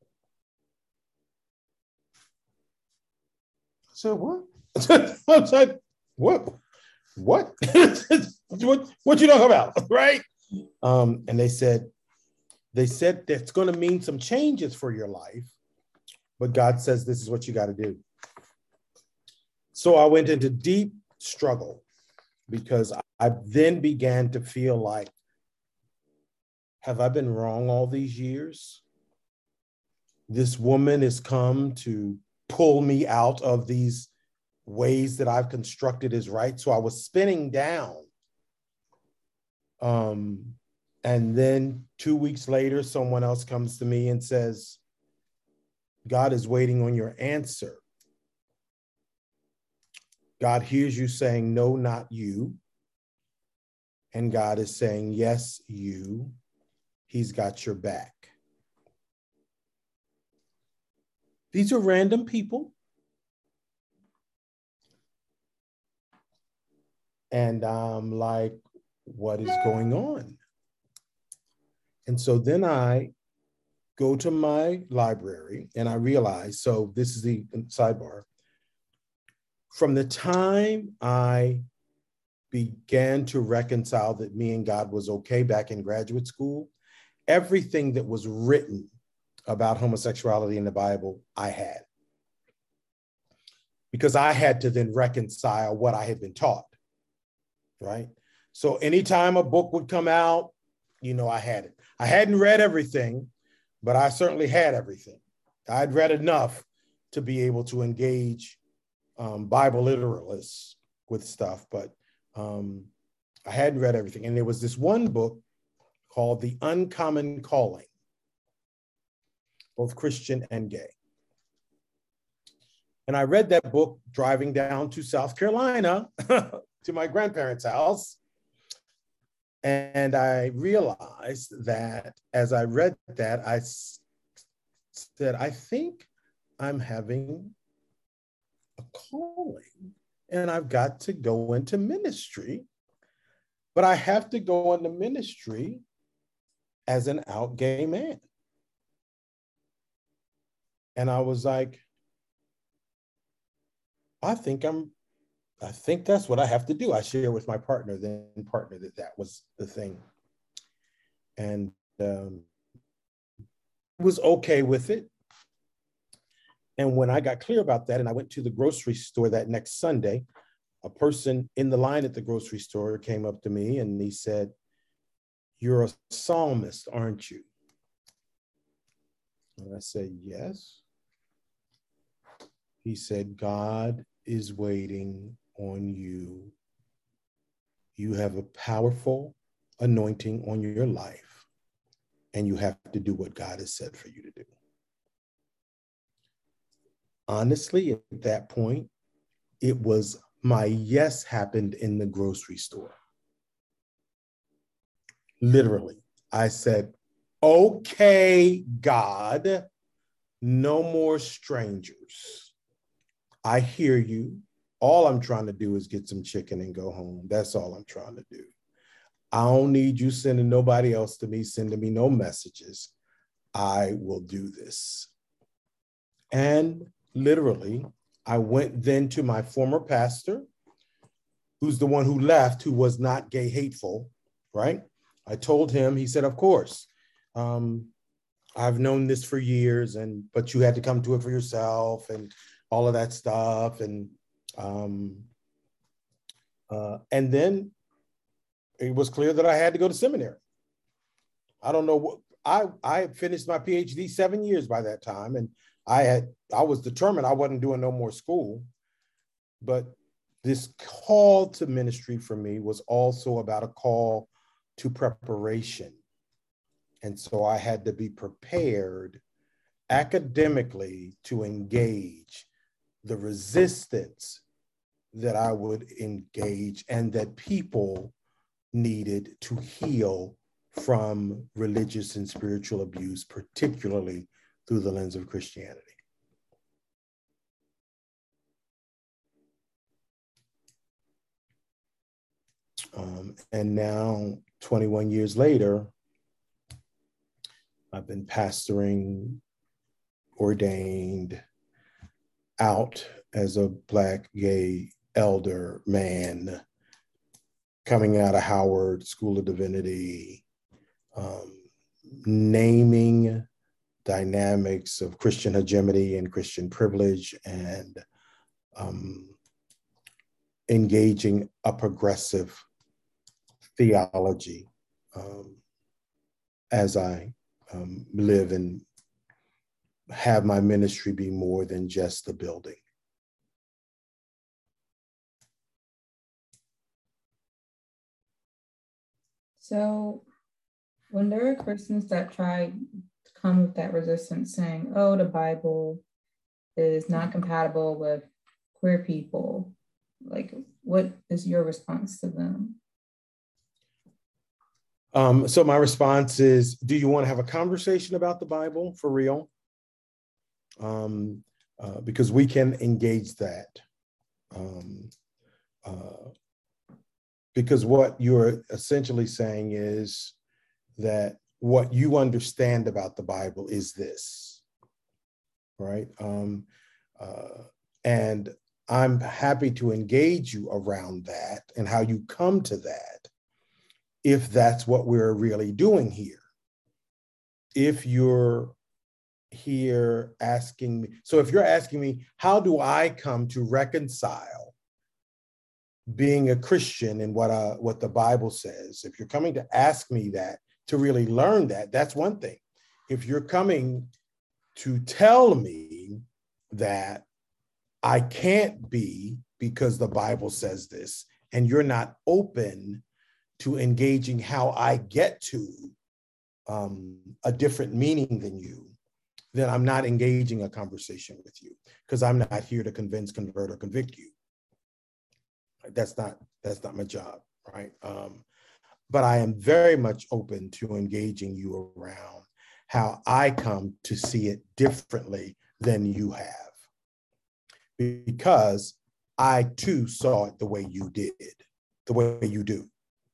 I said, what? I was like, what? What? what? What you talking about, right? Um, and they said, they said that's going to mean some changes for your life, but God says this is what you got to do. So I went into deep struggle because I then began to feel like, have I been wrong all these years? This woman has come to pull me out of these ways that I've constructed as right. So I was spinning down. Um, and then two weeks later, someone else comes to me and says, God is waiting on your answer. God hears you saying, no, not you. And God is saying, yes, you. He's got your back. These are random people. And I'm like, what is going on? And so then I go to my library and I realize, so this is the sidebar. From the time I began to reconcile that me and God was okay back in graduate school, everything that was written about homosexuality in the Bible, I had. Because I had to then reconcile what I had been taught, right? So anytime a book would come out, you know, I had it. I hadn't read everything, but I certainly had everything. I'd read enough to be able to engage um, Bible literalists with stuff, but um, I hadn't read everything. And there was this one book called The Uncommon Calling, both Christian and gay. And I read that book driving down to South Carolina to my grandparents' house. And I realized that as I read that, I said, I think I'm having a calling and I've got to go into ministry, but I have to go into ministry as an out gay man. And I was like, I think I'm, I think that's what I have to do. I share with my partner, then partner, that that was the thing. And um, was okay with it. And when I got clear about that and I went to the grocery store that next Sunday, a person in the line at the grocery store came up to me and he said, you're a psalmist, aren't you? And I said, yes. He said, God is waiting on you. You have a powerful anointing on your life, and you have to do what God has said for you to do. Honestly, at that point, it was my yes happened in the grocery store. Literally, I said, okay, God, no more strangers. I hear you. All I'm trying to do is get some chicken and go home. That's all I'm trying to do. I don't need you sending nobody else to me, sending me no messages. I will do this. And literally, I went then to my former pastor, who's the one who left, who was not gay hateful, right? I told him, he said, of course, um, I've known this for years, and but you had to come to it for yourself and all of that stuff. And um, uh, and then it was clear that I had to go to seminary. I don't know what, I, I had finished my PhD seven years by that time. And I had, I was determined I wasn't doing no more school, but this call to ministry for me was also about a call to preparation. And so I had to be prepared academically to engage the resistance that I would engage and that people needed to heal from religious and spiritual abuse, particularly through the lens of Christianity. Um, and now, twenty-one years later, I've been pastoring, ordained, out as a Black gay elder man, coming out of Howard School of Divinity, um, naming dynamics of Christian hegemony and Christian privilege, and um, engaging a progressive theology um, as I um, live and have my ministry be more than just the building. So when there are Christians that try to come with that resistance saying, oh, the Bible is not compatible with queer people, like, what is your response to them? Um, so my response is, do you want to have a conversation about the Bible for real? Um, uh, because we can engage that. Um, uh, because what you're essentially saying is that what you understand about the Bible is this, right? Um, uh, and I'm happy to engage you around that and how you come to that, if that's what we're really doing here. If you're here asking me, so if you're asking me, how do I come to reconcile being a Christian and what uh, what the Bible says? If you're coming to ask me that, to really learn that, that's one thing. If you're coming to tell me that I can't be because the Bible says this, and you're not open to engaging how I get to um, a different meaning than you, then I'm not engaging a conversation with you, because I'm not here to convince, convert, or convict you. That's not, that's not my job, right? Um, but I am very much open to engaging you around how I come to see it differently than you have, because I too saw it the way you did, the way you do.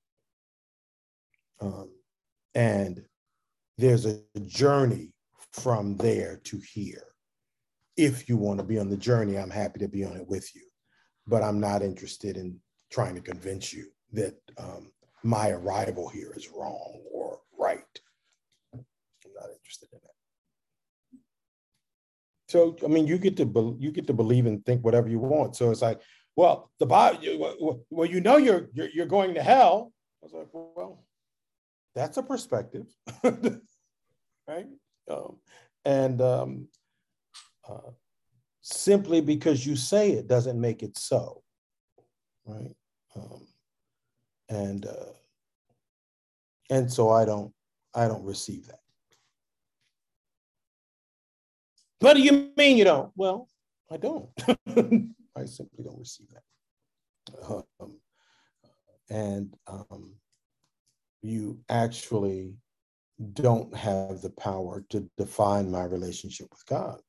Um, and there's a journey from there to here. If you want to be on the journey, I'm happy to be on it with you, but I'm not interested in trying to convince you that um, my arrival here is wrong or right. I'm not interested in that. So, I mean, you get to be, you get to believe and think whatever you want. So it's like, well, the Bible, well, you know, you're, you're you're going to hell. I was like, well, that's a perspective, right? Um, and um, uh, simply because you say it doesn't make it so, right? Um, and uh, and so I don't I don't receive that. What do you mean you don't? Well, I don't. I simply don't receive that. Um, and um, you actually don't have the power to define my relationship with God.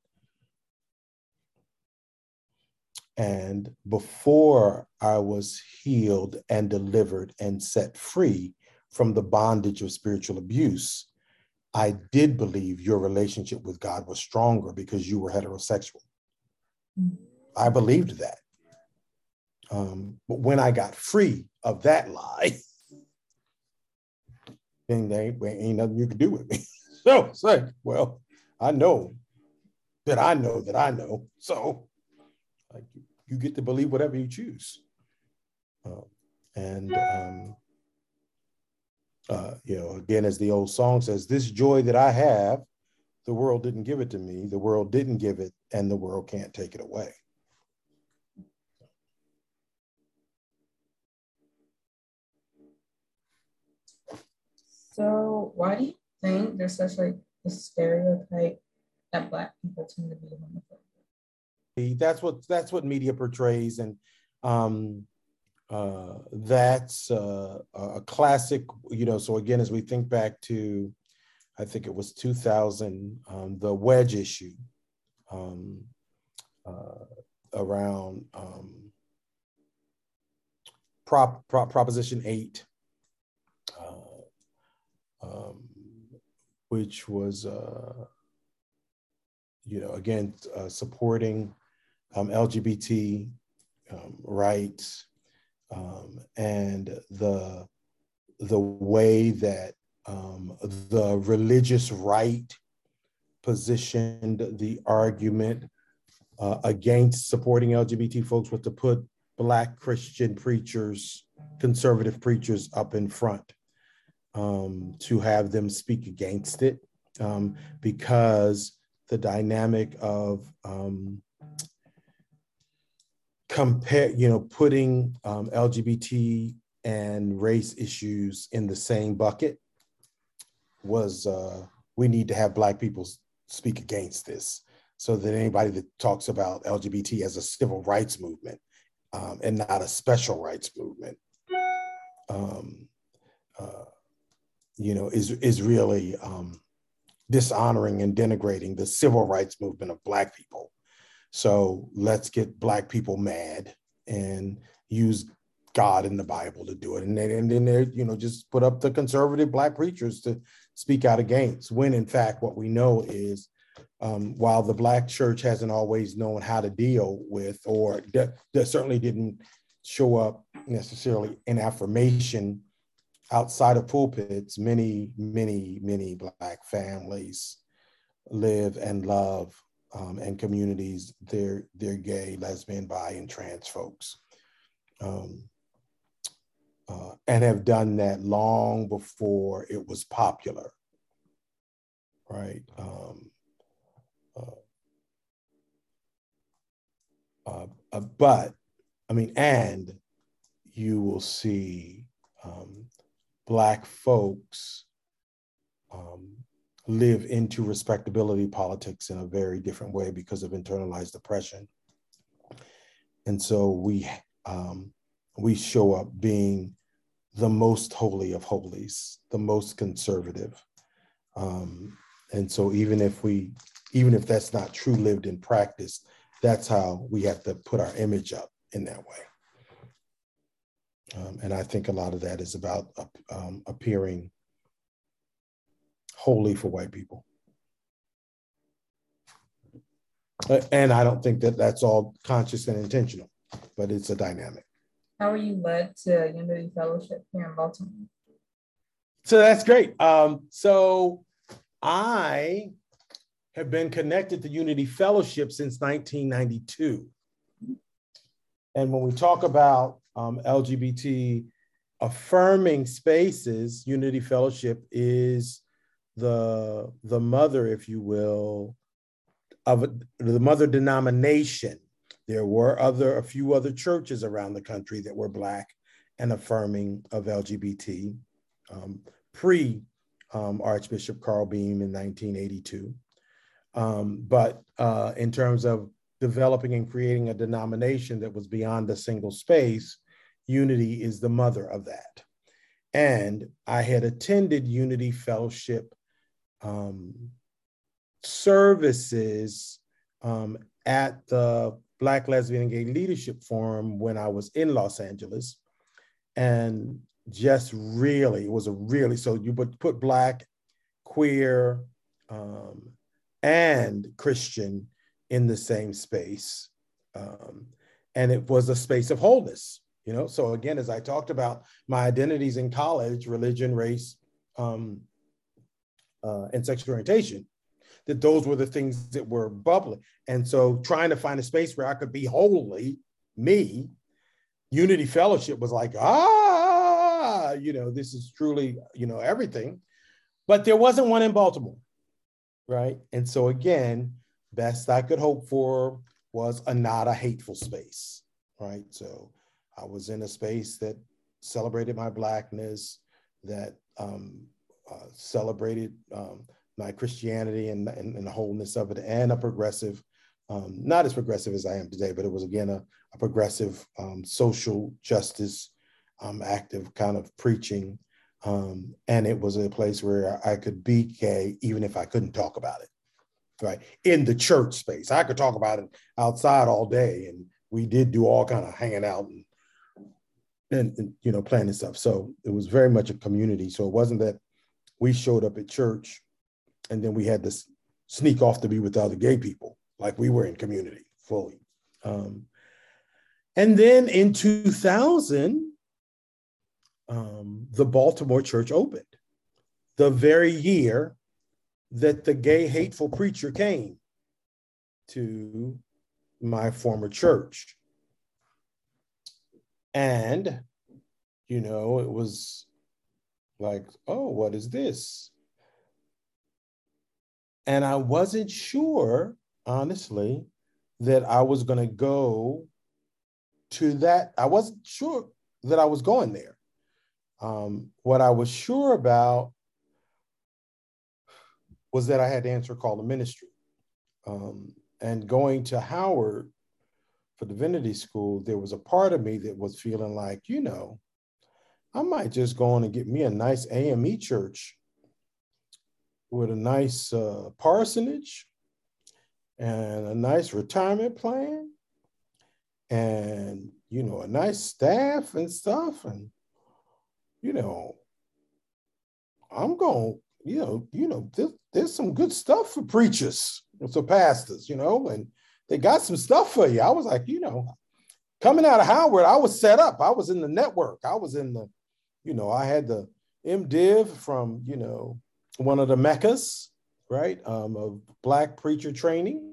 And before I was healed and delivered and set free from the bondage of spiritual abuse, I did believe your relationship with God was stronger because you were heterosexual. I believed that. Um, but when I got free of that lie, then there ain't nothing you can do with me. So it's like, well, I know that I know that I know. So like, you get to believe whatever you choose. Uh, and, um, uh, you know, again, as the old song says, this joy that I have, the world didn't give it to me, the world didn't give it, and the world can't take it away. So why do you think there's such like a stereotype that Black people tend to be homophobic? That's what that's what media portrays, and Um, uh, that's uh, a classic, you know, so again, as we think back to, I think it was two thousand, um, the wedge issue um, uh, around um, prop, prop, Proposition eight, uh, um, which was, uh, you know, again, uh, supporting um, L G B T um, rights um, and the, the way that um, the religious right positioned the argument uh, against supporting L G B T folks was to put Black Christian preachers, conservative preachers up in front um, to have them speak against it um, because the dynamic of um, compare, you know, putting um, L G B T and race issues in the same bucket was uh, we need to have Black people speak against this so that anybody that talks about L G B T as a civil rights movement um, and not a special rights movement, um, uh, you know, is, is really um, dishonoring and denigrating the civil rights movement of Black people. So let's get Black people mad and use God in the Bible to do it. And then, and then they, you know, just put up the conservative Black preachers to speak out against, when in fact, what we know is um, while the Black church hasn't always known how to deal with, or that, that certainly didn't show up necessarily in affirmation outside of pulpits, many, many, many Black families live and love um, and communities, they're, they're gay, lesbian, bi, and trans folks. Um, uh, and have done that long before it was popular, right? Um, uh, uh, uh, but, I mean, and you will see um, Black folks um, live into respectability politics in a very different way because of internalized oppression. And so we, um, we show up being the most holy of holies, the most conservative. Um, and so even if we, even if that's not true lived in practice, that's how we have to put our image up in that way. Um, and I think a lot of that is about um, appearing holy for white people. And I don't think that that's all conscious and intentional, but it's a dynamic. How were you led to Unity Fellowship here in Baltimore? So that's great. Um, so I have been connected to Unity Fellowship since nineteen ninety-two. And when we talk about um, L G B T affirming spaces, Unity Fellowship is the, the mother, if you will, of a, the mother denomination. There were other, a few other churches around the country that were Black and affirming of L G B T um, pre um, Archbishop Carl Beam in nineteen eighty-two. Um, but uh, in terms of developing and creating a denomination that was beyond a single space, Unity is the mother of that. And I had attended Unity Fellowship um, services um, at the Black, Lesbian, and Gay Leadership Forum when I was in Los Angeles. And just really, it was a really, so you would put Black, queer, um, and Christian in the same space. Um, and it was a space of wholeness, you know? So again, as I talked about my identities in college, religion, race, um, uh, and sexual orientation, that those were the things that were bubbling. And so trying to find a space where I could be wholly me, Unity Fellowship was like, ah, you know, this is truly, you know, everything. But there wasn't one in Baltimore, right? And so again, best I could hope for was a not a hateful space, right? So I was in a space that celebrated my Blackness, that um, uh, celebrated um, my Christianity and, and, and the wholeness of it, and a progressive Um, not as progressive as I am today, but it was, again, a, a progressive um, social justice, um, active kind of preaching. Um, and it was a place where I could be gay, even if I couldn't talk about it, right? In the church space. I could talk about it outside all day. And we did do all kind of hanging out and, and, and, you know, planning stuff. So it was very much a community. So it wasn't that we showed up at church and then we had to sneak off to be with other gay people. Like, we were in community fully. Um, and then in two thousand, um, the Baltimore church opened, the very year that the gay hateful preacher came to my former church. And, you know, it was like, oh, what is this? And I wasn't sure, honestly, that I was going to go to that. I wasn't sure that I was going there. Um, what I was sure about was that I had to answer a call to ministry. Um, and going to Howard for divinity school, there was a part of me that was feeling like, you know, I might just go on and get me a nice A M E church with a nice uh, parsonage and a nice retirement plan and, you know, a nice staff and stuff. And, you know, I'm going, you know, you know, there's, there's some good stuff for preachers and for pastors, you know, and they got some stuff for you. I was like, you know, coming out of Howard, I was set up. I was in the network. I was in the, you know, I had the MDiv from, you know, one of the meccas, right, um, of Black preacher training.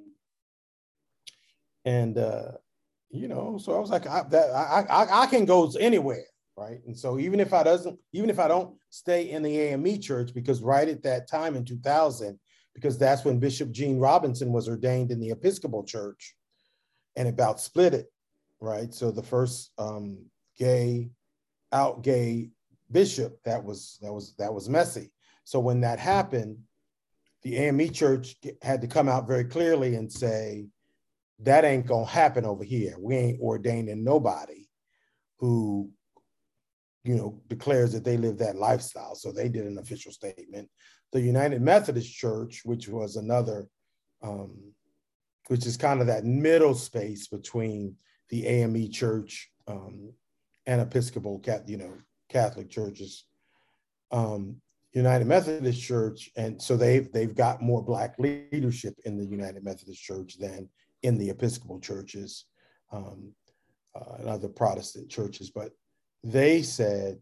And, uh, you know, so I was like, I, that, I, I, I can go anywhere, right? And so even if I doesn't, even if I don't stay in the A M E church, because right at that time in two thousand, because that's when Bishop Gene Robinson was ordained in the Episcopal Church and about split it, right? So the first um, gay, out gay bishop, that was, that was, that was messy. So when that happened, the A M E church had to come out very clearly and say, that ain't gonna happen over here. We ain't ordaining nobody who, you know, declares that they live that lifestyle. So they did an official statement. The United Methodist Church, which was another, um, which is kind of that middle space between the A M E church um, and Episcopal, you know, Catholic churches, um, United Methodist Church. And so they've, they've got more Black leadership in the United Methodist Church than in the Episcopal churches um, uh, and other Protestant churches. But they said,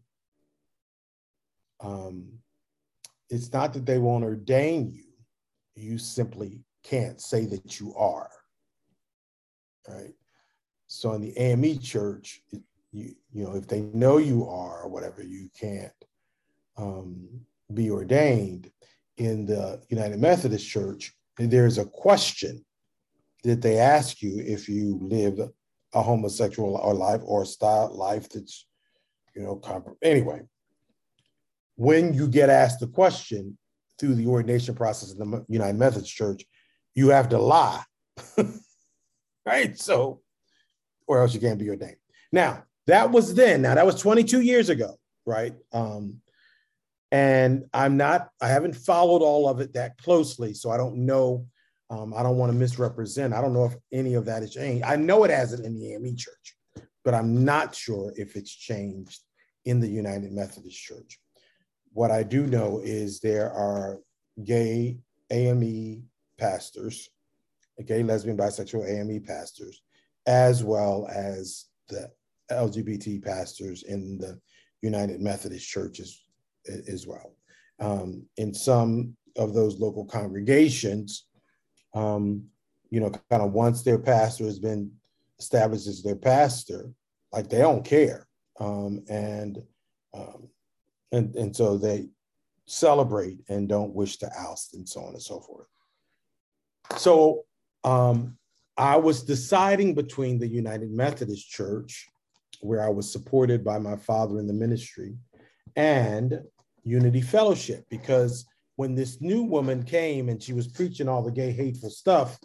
um, it's not that they won't ordain you, you simply can't say that you are, right? So in the A M E church, you, you know, if they know you are or whatever, you can't um, be ordained. In the United Methodist Church, there's a question that they ask you if you live a homosexual or life or style life that's, you know, comp- anyway. When you get asked the question through the ordination process in the United Methodist Church, you have to lie, right? So, or else you can't be ordained. Now, that was then. Now, that was twenty-two years ago, right? Um, and I'm not, I haven't followed all of it that closely, so I don't know. Um, I don't want to misrepresent. I don't know if any of that has changed. I know it hasn't in the A M E church, but I'm not sure if it's changed in the United Methodist Church. What I do know is there are gay A M E pastors, gay, lesbian, bisexual A M E pastors, as well as the L G B T pastors in the United Methodist churches as well. Um, in some of those local congregations, um, you know, kind of once their pastor has been established as their pastor, like they don't care. Um, and, um, and, and so they celebrate and don't wish to oust and so on and so forth. So um, I was deciding between the United Methodist Church, where I was supported by my father in the ministry, and Unity Fellowship, because when this new woman came and she was preaching all the gay hateful stuff,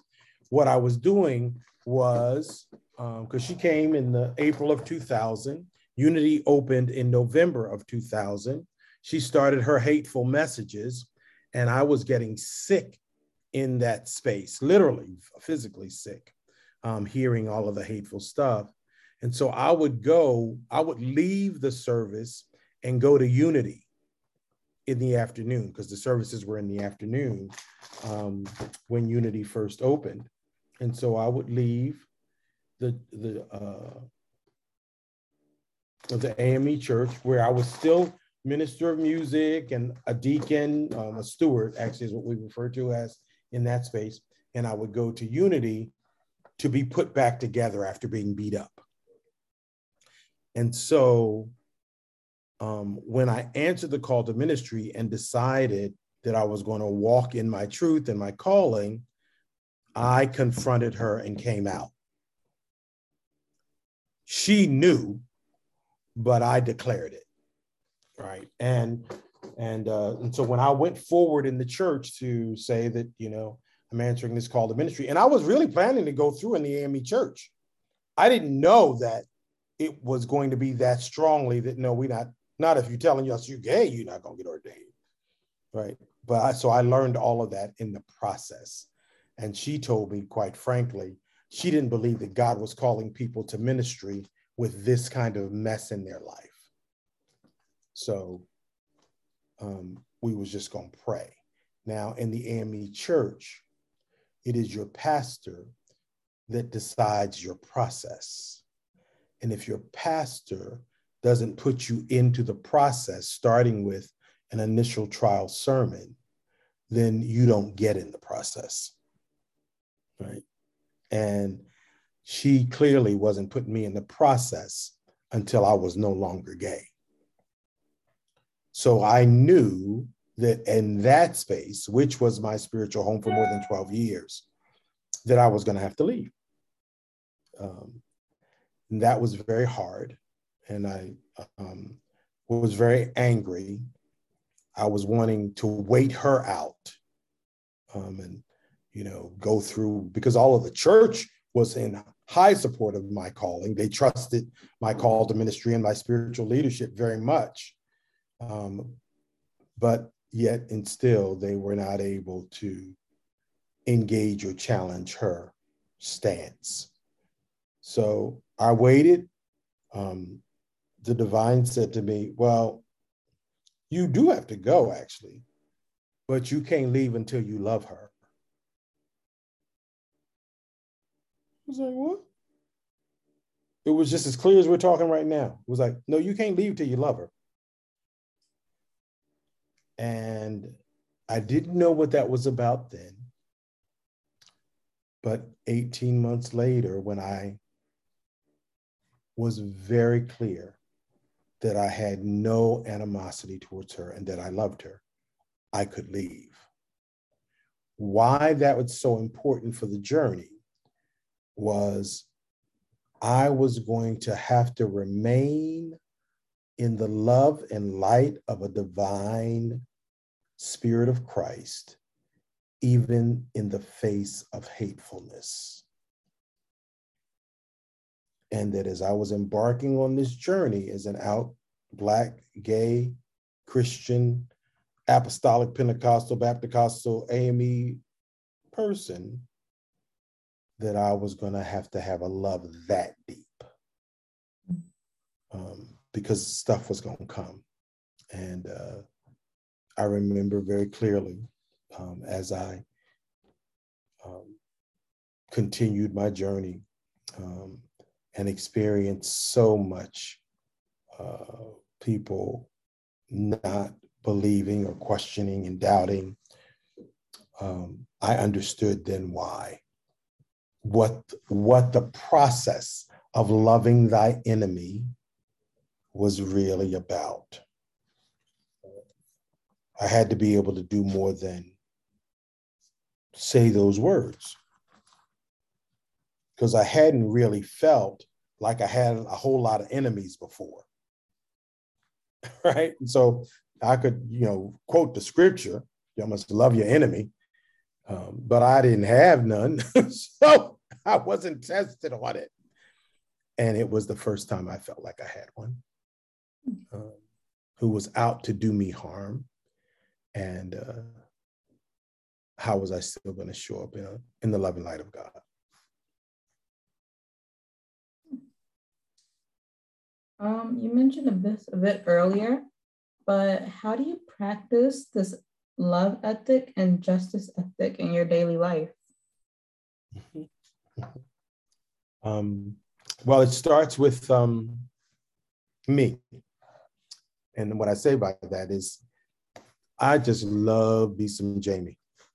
what I was doing was, because um, she came in the April of two thousand, Unity opened in November of two thousand. She started her hateful messages, and I was getting sick in that space, literally physically sick, um, hearing all of the hateful stuff. And so I would go, I would leave the service and go to Unity in the afternoon, because the services were in the afternoon um, when Unity first opened. And so I would leave the, the, uh, the A M E church, where I was still minister of music and a deacon, um, a steward, actually is what we refer to as in that space. And I would go to Unity to be put back together after being beat up. And so um, when I answered the call to ministry and decided that I was going to walk in my truth and my calling, I confronted her and came out. She knew, but I declared it, right? And and uh, and so when I went forward in the church to say that, you know, I'm answering this call to ministry, and I was really planning to go through in the A M E church. I didn't know that it was going to be that strongly that, no, we're not, not if you're telling us you're gay, you're not going to get ordained, right? But I, so I learned all of that in the process. And she told me, quite frankly, she didn't believe that God was calling people to ministry with this kind of mess in their life. So um, we was just going to pray. Now, in the A M E church, it is your pastor that decides your process. And if your pastor doesn't put you into the process, starting with an initial trial sermon, then you don't get in the process, right? And she clearly wasn't putting me in the process until I was no longer gay. So I knew that in that space, which was my spiritual home for more than twelve years, that I was going to have to leave. Um, and that was very hard. And I um, was very angry. I was wanting to wait her out um, and, you know, go through, because all of the church was in high support of my calling. They trusted my call to ministry and my spiritual leadership very much. Um, but yet and still, they were not able to engage or challenge her stance. So I waited. Um, the divine said to me, well, you do have to go, actually, but you can't leave until you love her. I was like, what? It was just as clear as we're talking right now. It was like, no, you can't leave till you love her. And I didn't know what that was about then. But eighteen months later, when I was very clear that I had no animosity towards her and that I loved her, I could leave. Why that was so important for the journey was I was going to have to remain in the love and light of a divine Spirit of Christ, even in the face of hatefulness. And that as I was embarking on this journey as an out Black, gay, Christian, apostolic, Pentecostal, Baptist-Costal, A M E person, that I was going to have to have a love that deep um, because stuff was going to come. And uh, I remember very clearly um, as I um, continued my journey um, and experienced so much uh, people not believing or questioning and doubting, um, I understood then why. What, what the process of loving thy enemy was really about. I had to be able to do more than say those words, because I hadn't really felt like I had a whole lot of enemies before, right? And so I could, you know, quote the scripture, you must love your enemy, Um, but I didn't have none, so I wasn't tested on it. And it was the first time I felt like I had one, um, who was out to do me harm. And uh, how was I still going to show up in, a, in the love and light of God? Um, you mentioned a bit, a bit earlier, but how do you practice this love ethic and justice ethic in your daily life? Um, well, it starts with um, me. And what I say by that is, I just love me some Jamie.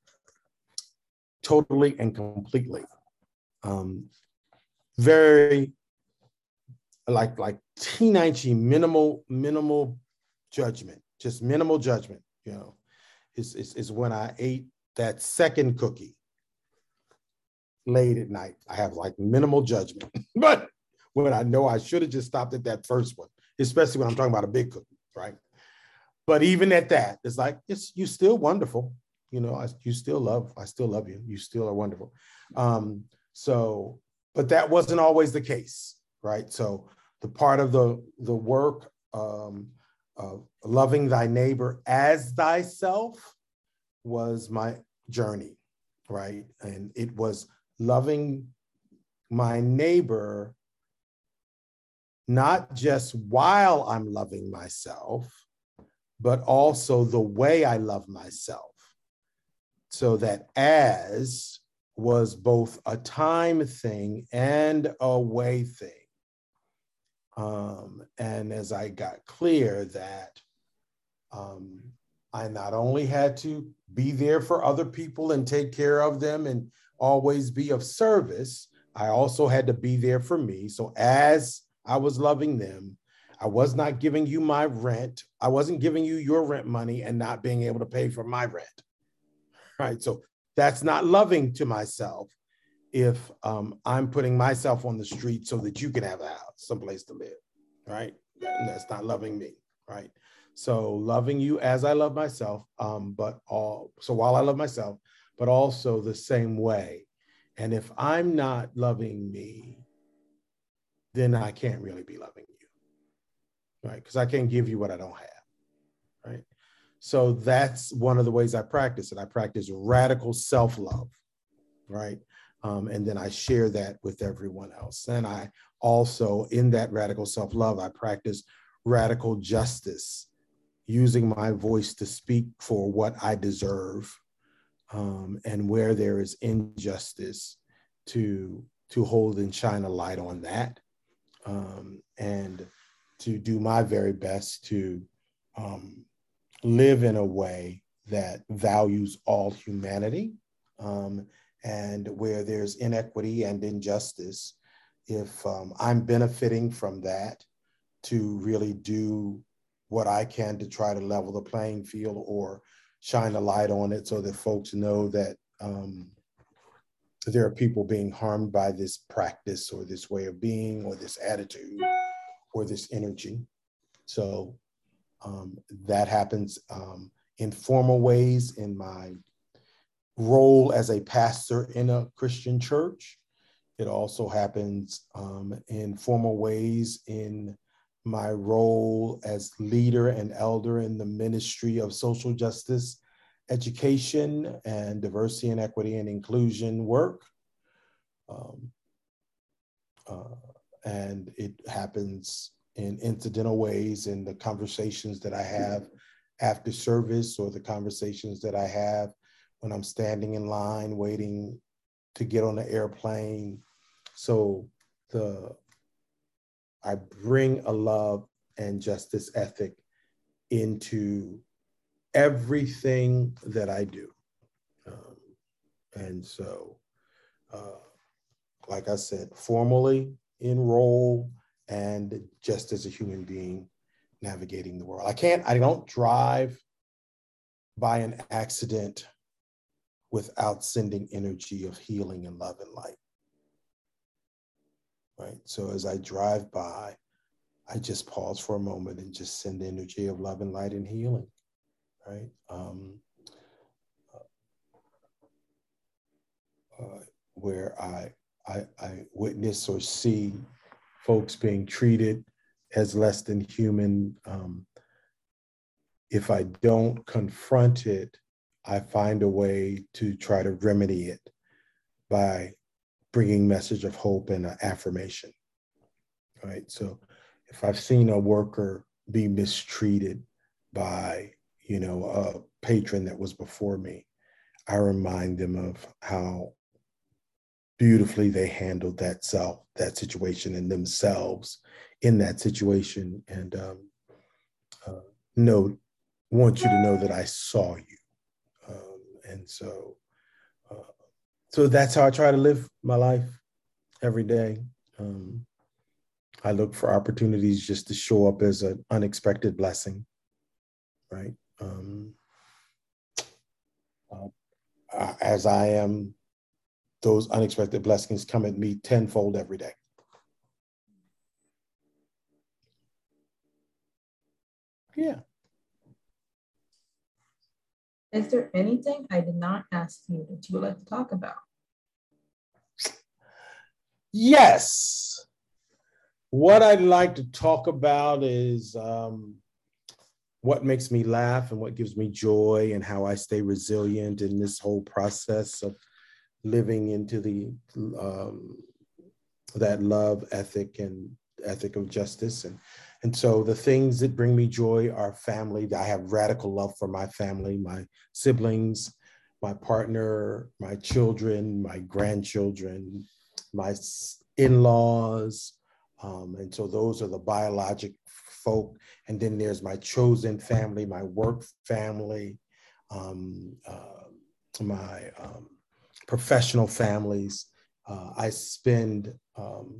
Totally and completely. Um, very like like teenagey, minimal, minimal judgment, just minimal judgment, you know, is, is, is when I ate that second cookie late at night. I have like minimal judgment, but when I know I should have just stopped at that first one, especially when I'm talking about a big cookie, right? But even at that, it's like, it's you still wonderful. You know, I, you still love, I still love you. You still are wonderful. Um, so, but that wasn't always the case, right? So the part of the, the work um, of loving thy neighbor as thyself was my journey, right? And it was loving my neighbor, not just while I'm loving myself, but also the way I love myself. So that as was both a time thing and a way thing. Um, and as I got clear that um, I not only had to be there for other people and take care of them and always be of service, I also had to be there for me. So as I was loving them, I was not giving you my rent. I wasn't giving you your rent money and not being able to pay for my rent. Right. So that's not loving to myself if um, I'm putting myself on the street so that you can have a house, someplace to live. Right. And that's not loving me. Right. So loving you as I love myself, um, but all so while I love myself, but also the same way. And if I'm not loving me, then I can't really be loving you. Right. Because I can't give you what I don't have. Right. So that's one of the ways I practice it. I practice radical self-love, right? Um, and then I share that with everyone else. And I also, in that radical self-love, I practice radical justice, using my voice to speak for what I deserve, um, and where there is injustice, to, to hold and shine a light on that, um, and to do my very best to um, live in a way that values all humanity, um, and where there's inequity and injustice, if um, I'm benefiting from that, to really do what I can to try to level the playing field or shine a light on it so that folks know that um, there are people being harmed by this practice or this way of being or this attitude or this energy. So Um, that happens um, in formal ways in my role as a pastor in a Christian church. It also happens um, in formal ways in my role as leader and elder in the ministry of social justice, education, and diversity and equity and inclusion work. Um, uh, and it happens in incidental ways in the conversations that I have after service, or the conversations that I have when I'm standing in line waiting to get on the airplane. So the I bring a love and justice ethic into everything that I do. Um, and so, uh, like I said, formally in role and just as a human being navigating the world. I can't, I don't drive by an accident without sending energy of healing and love and light. Right. So as I drive by, I just pause for a moment and just send energy of love and light and healing. Right. Um, where I, I, I witness or see folks being treated as less than human. Um, if I don't confront it, I find a way to try to remedy it by bringing message of hope and affirmation, right? So if I've seen a worker be mistreated by, you know, a patron that was before me, I remind them of how beautifully they handled that self, that situation, and themselves in that situation. And um, uh, know, want you to know that I saw you. Um, and so, uh, so that's how I try to live my life every day. Um, I look for opportunities just to show up as an unexpected blessing, right? Um, uh, as I am, those unexpected blessings come at me tenfold every day. Yeah. Is there anything I did not ask you that you would like to talk about? Yes. What I'd like to talk about is um, what makes me laugh and what gives me joy and how I stay resilient in this whole process of living into the um, that love ethic and ethic of justice. And, and so the things that bring me joy are family. I have radical love for my family, my siblings, my partner, my children, my grandchildren, my in-laws. Um, and so those are the biologic folk. And then there's my chosen family, my work family, um, uh, my um, professional families. Uh, I spend um,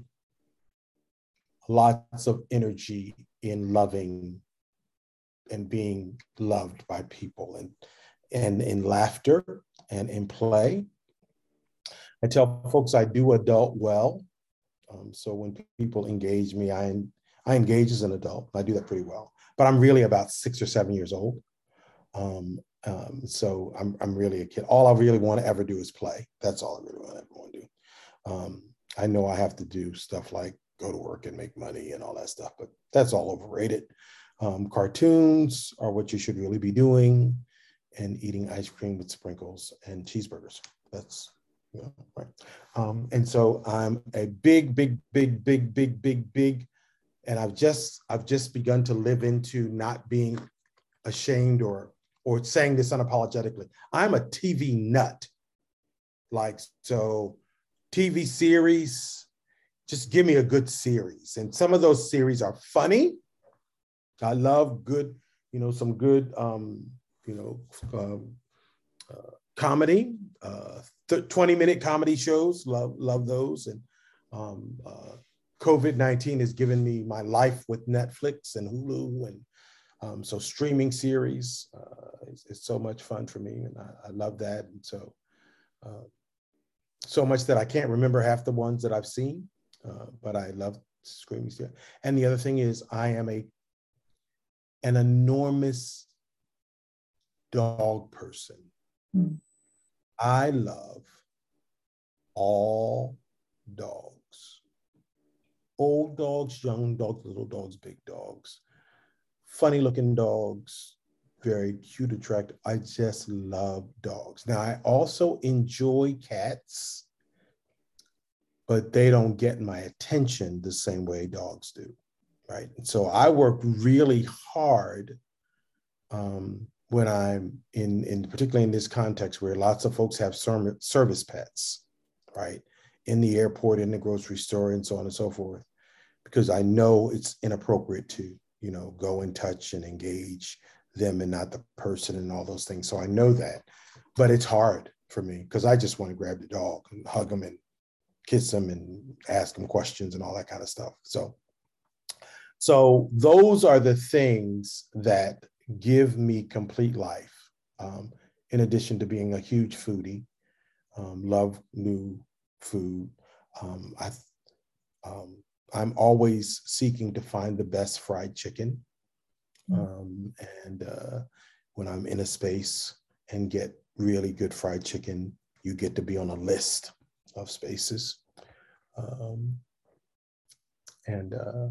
lots of energy in loving and being loved by people, and, and in laughter and in play. I tell folks I do adult well. Um, so when people engage me, I, I engage as an adult. I do that pretty well, but I'm really about six or seven years old. Um, um, so I'm, I'm really a kid. All I really want to ever do is play. That's all I really want to ever want to do. Um, I know I have to do stuff like go to work and make money and all that stuff, but that's all overrated. Um, cartoons are what you should really be doing, and eating ice cream with sprinkles and cheeseburgers. That's, you know, right. Um, and so I'm a big, big, big, big, big, big, big, and I've just, I've just begun to live into not being ashamed or, or saying this unapologetically. I'm a T V nut. Like, so T V series, just give me a good series. And some of those series are funny. I love good, you know, some good, um, you know, um, uh, comedy, uh, twenty minute comedy shows, love, love those. And um, uh, COVID nineteen has given me my life with Netflix and Hulu. And um, so streaming series uh, is, is so much fun for me. And I, I love that. And so, uh, so much that I can't remember half the ones that I've seen, uh, but I love streaming series. And the other thing is I am a an enormous dog person. Mm. I love all dogs. Old dogs, young dogs, little dogs, big dogs, funny looking dogs, very cute, attractive. I just love dogs. Now, I also enjoy cats, but they don't get my attention the same way dogs do, right? And so I work really hard um, when I'm in, in, particularly in this context where lots of folks have service pets, right? In the airport, in the grocery store, and so on and so forth, because I know it's inappropriate to, you know, go and touch and engage them and not the person and all those things. So I know that, but it's hard for me because I just want to grab the dog and hug them and kiss them and ask them questions and all that kind of stuff. So, so those are the things that give me complete life. Um, in addition to being a huge foodie, um, love new food. Um, I, um, I'm always seeking to find the best fried chicken. Um, and uh, when I'm in a space and get really good fried chicken, you get to be on a list of spaces. Um, and uh,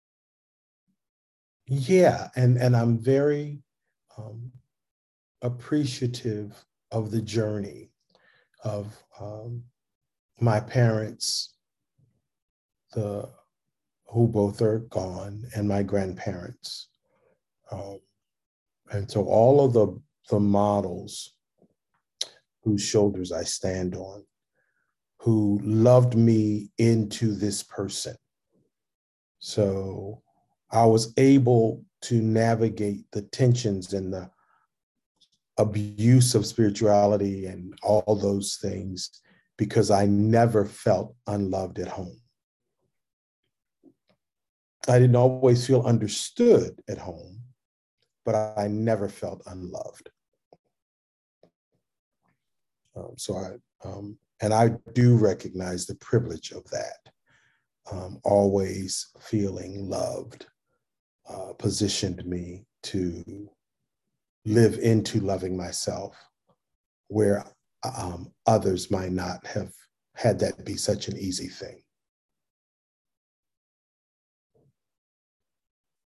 yeah, and, and I'm very um, appreciative of the journey of um, my parents, the who both are gone, and my grandparents. Um, and so all of the, the models whose shoulders I stand on, who loved me into this person. So I was able to navigate the tensions and the abuse of spirituality and all those things because I never felt unloved at home. I didn't always feel understood at home, but I never felt unloved. Um, so I, um, and I do recognize the privilege of that. Um, always feeling loved uh, positioned me to live into loving myself, where um, others might not have had that be such an easy thing.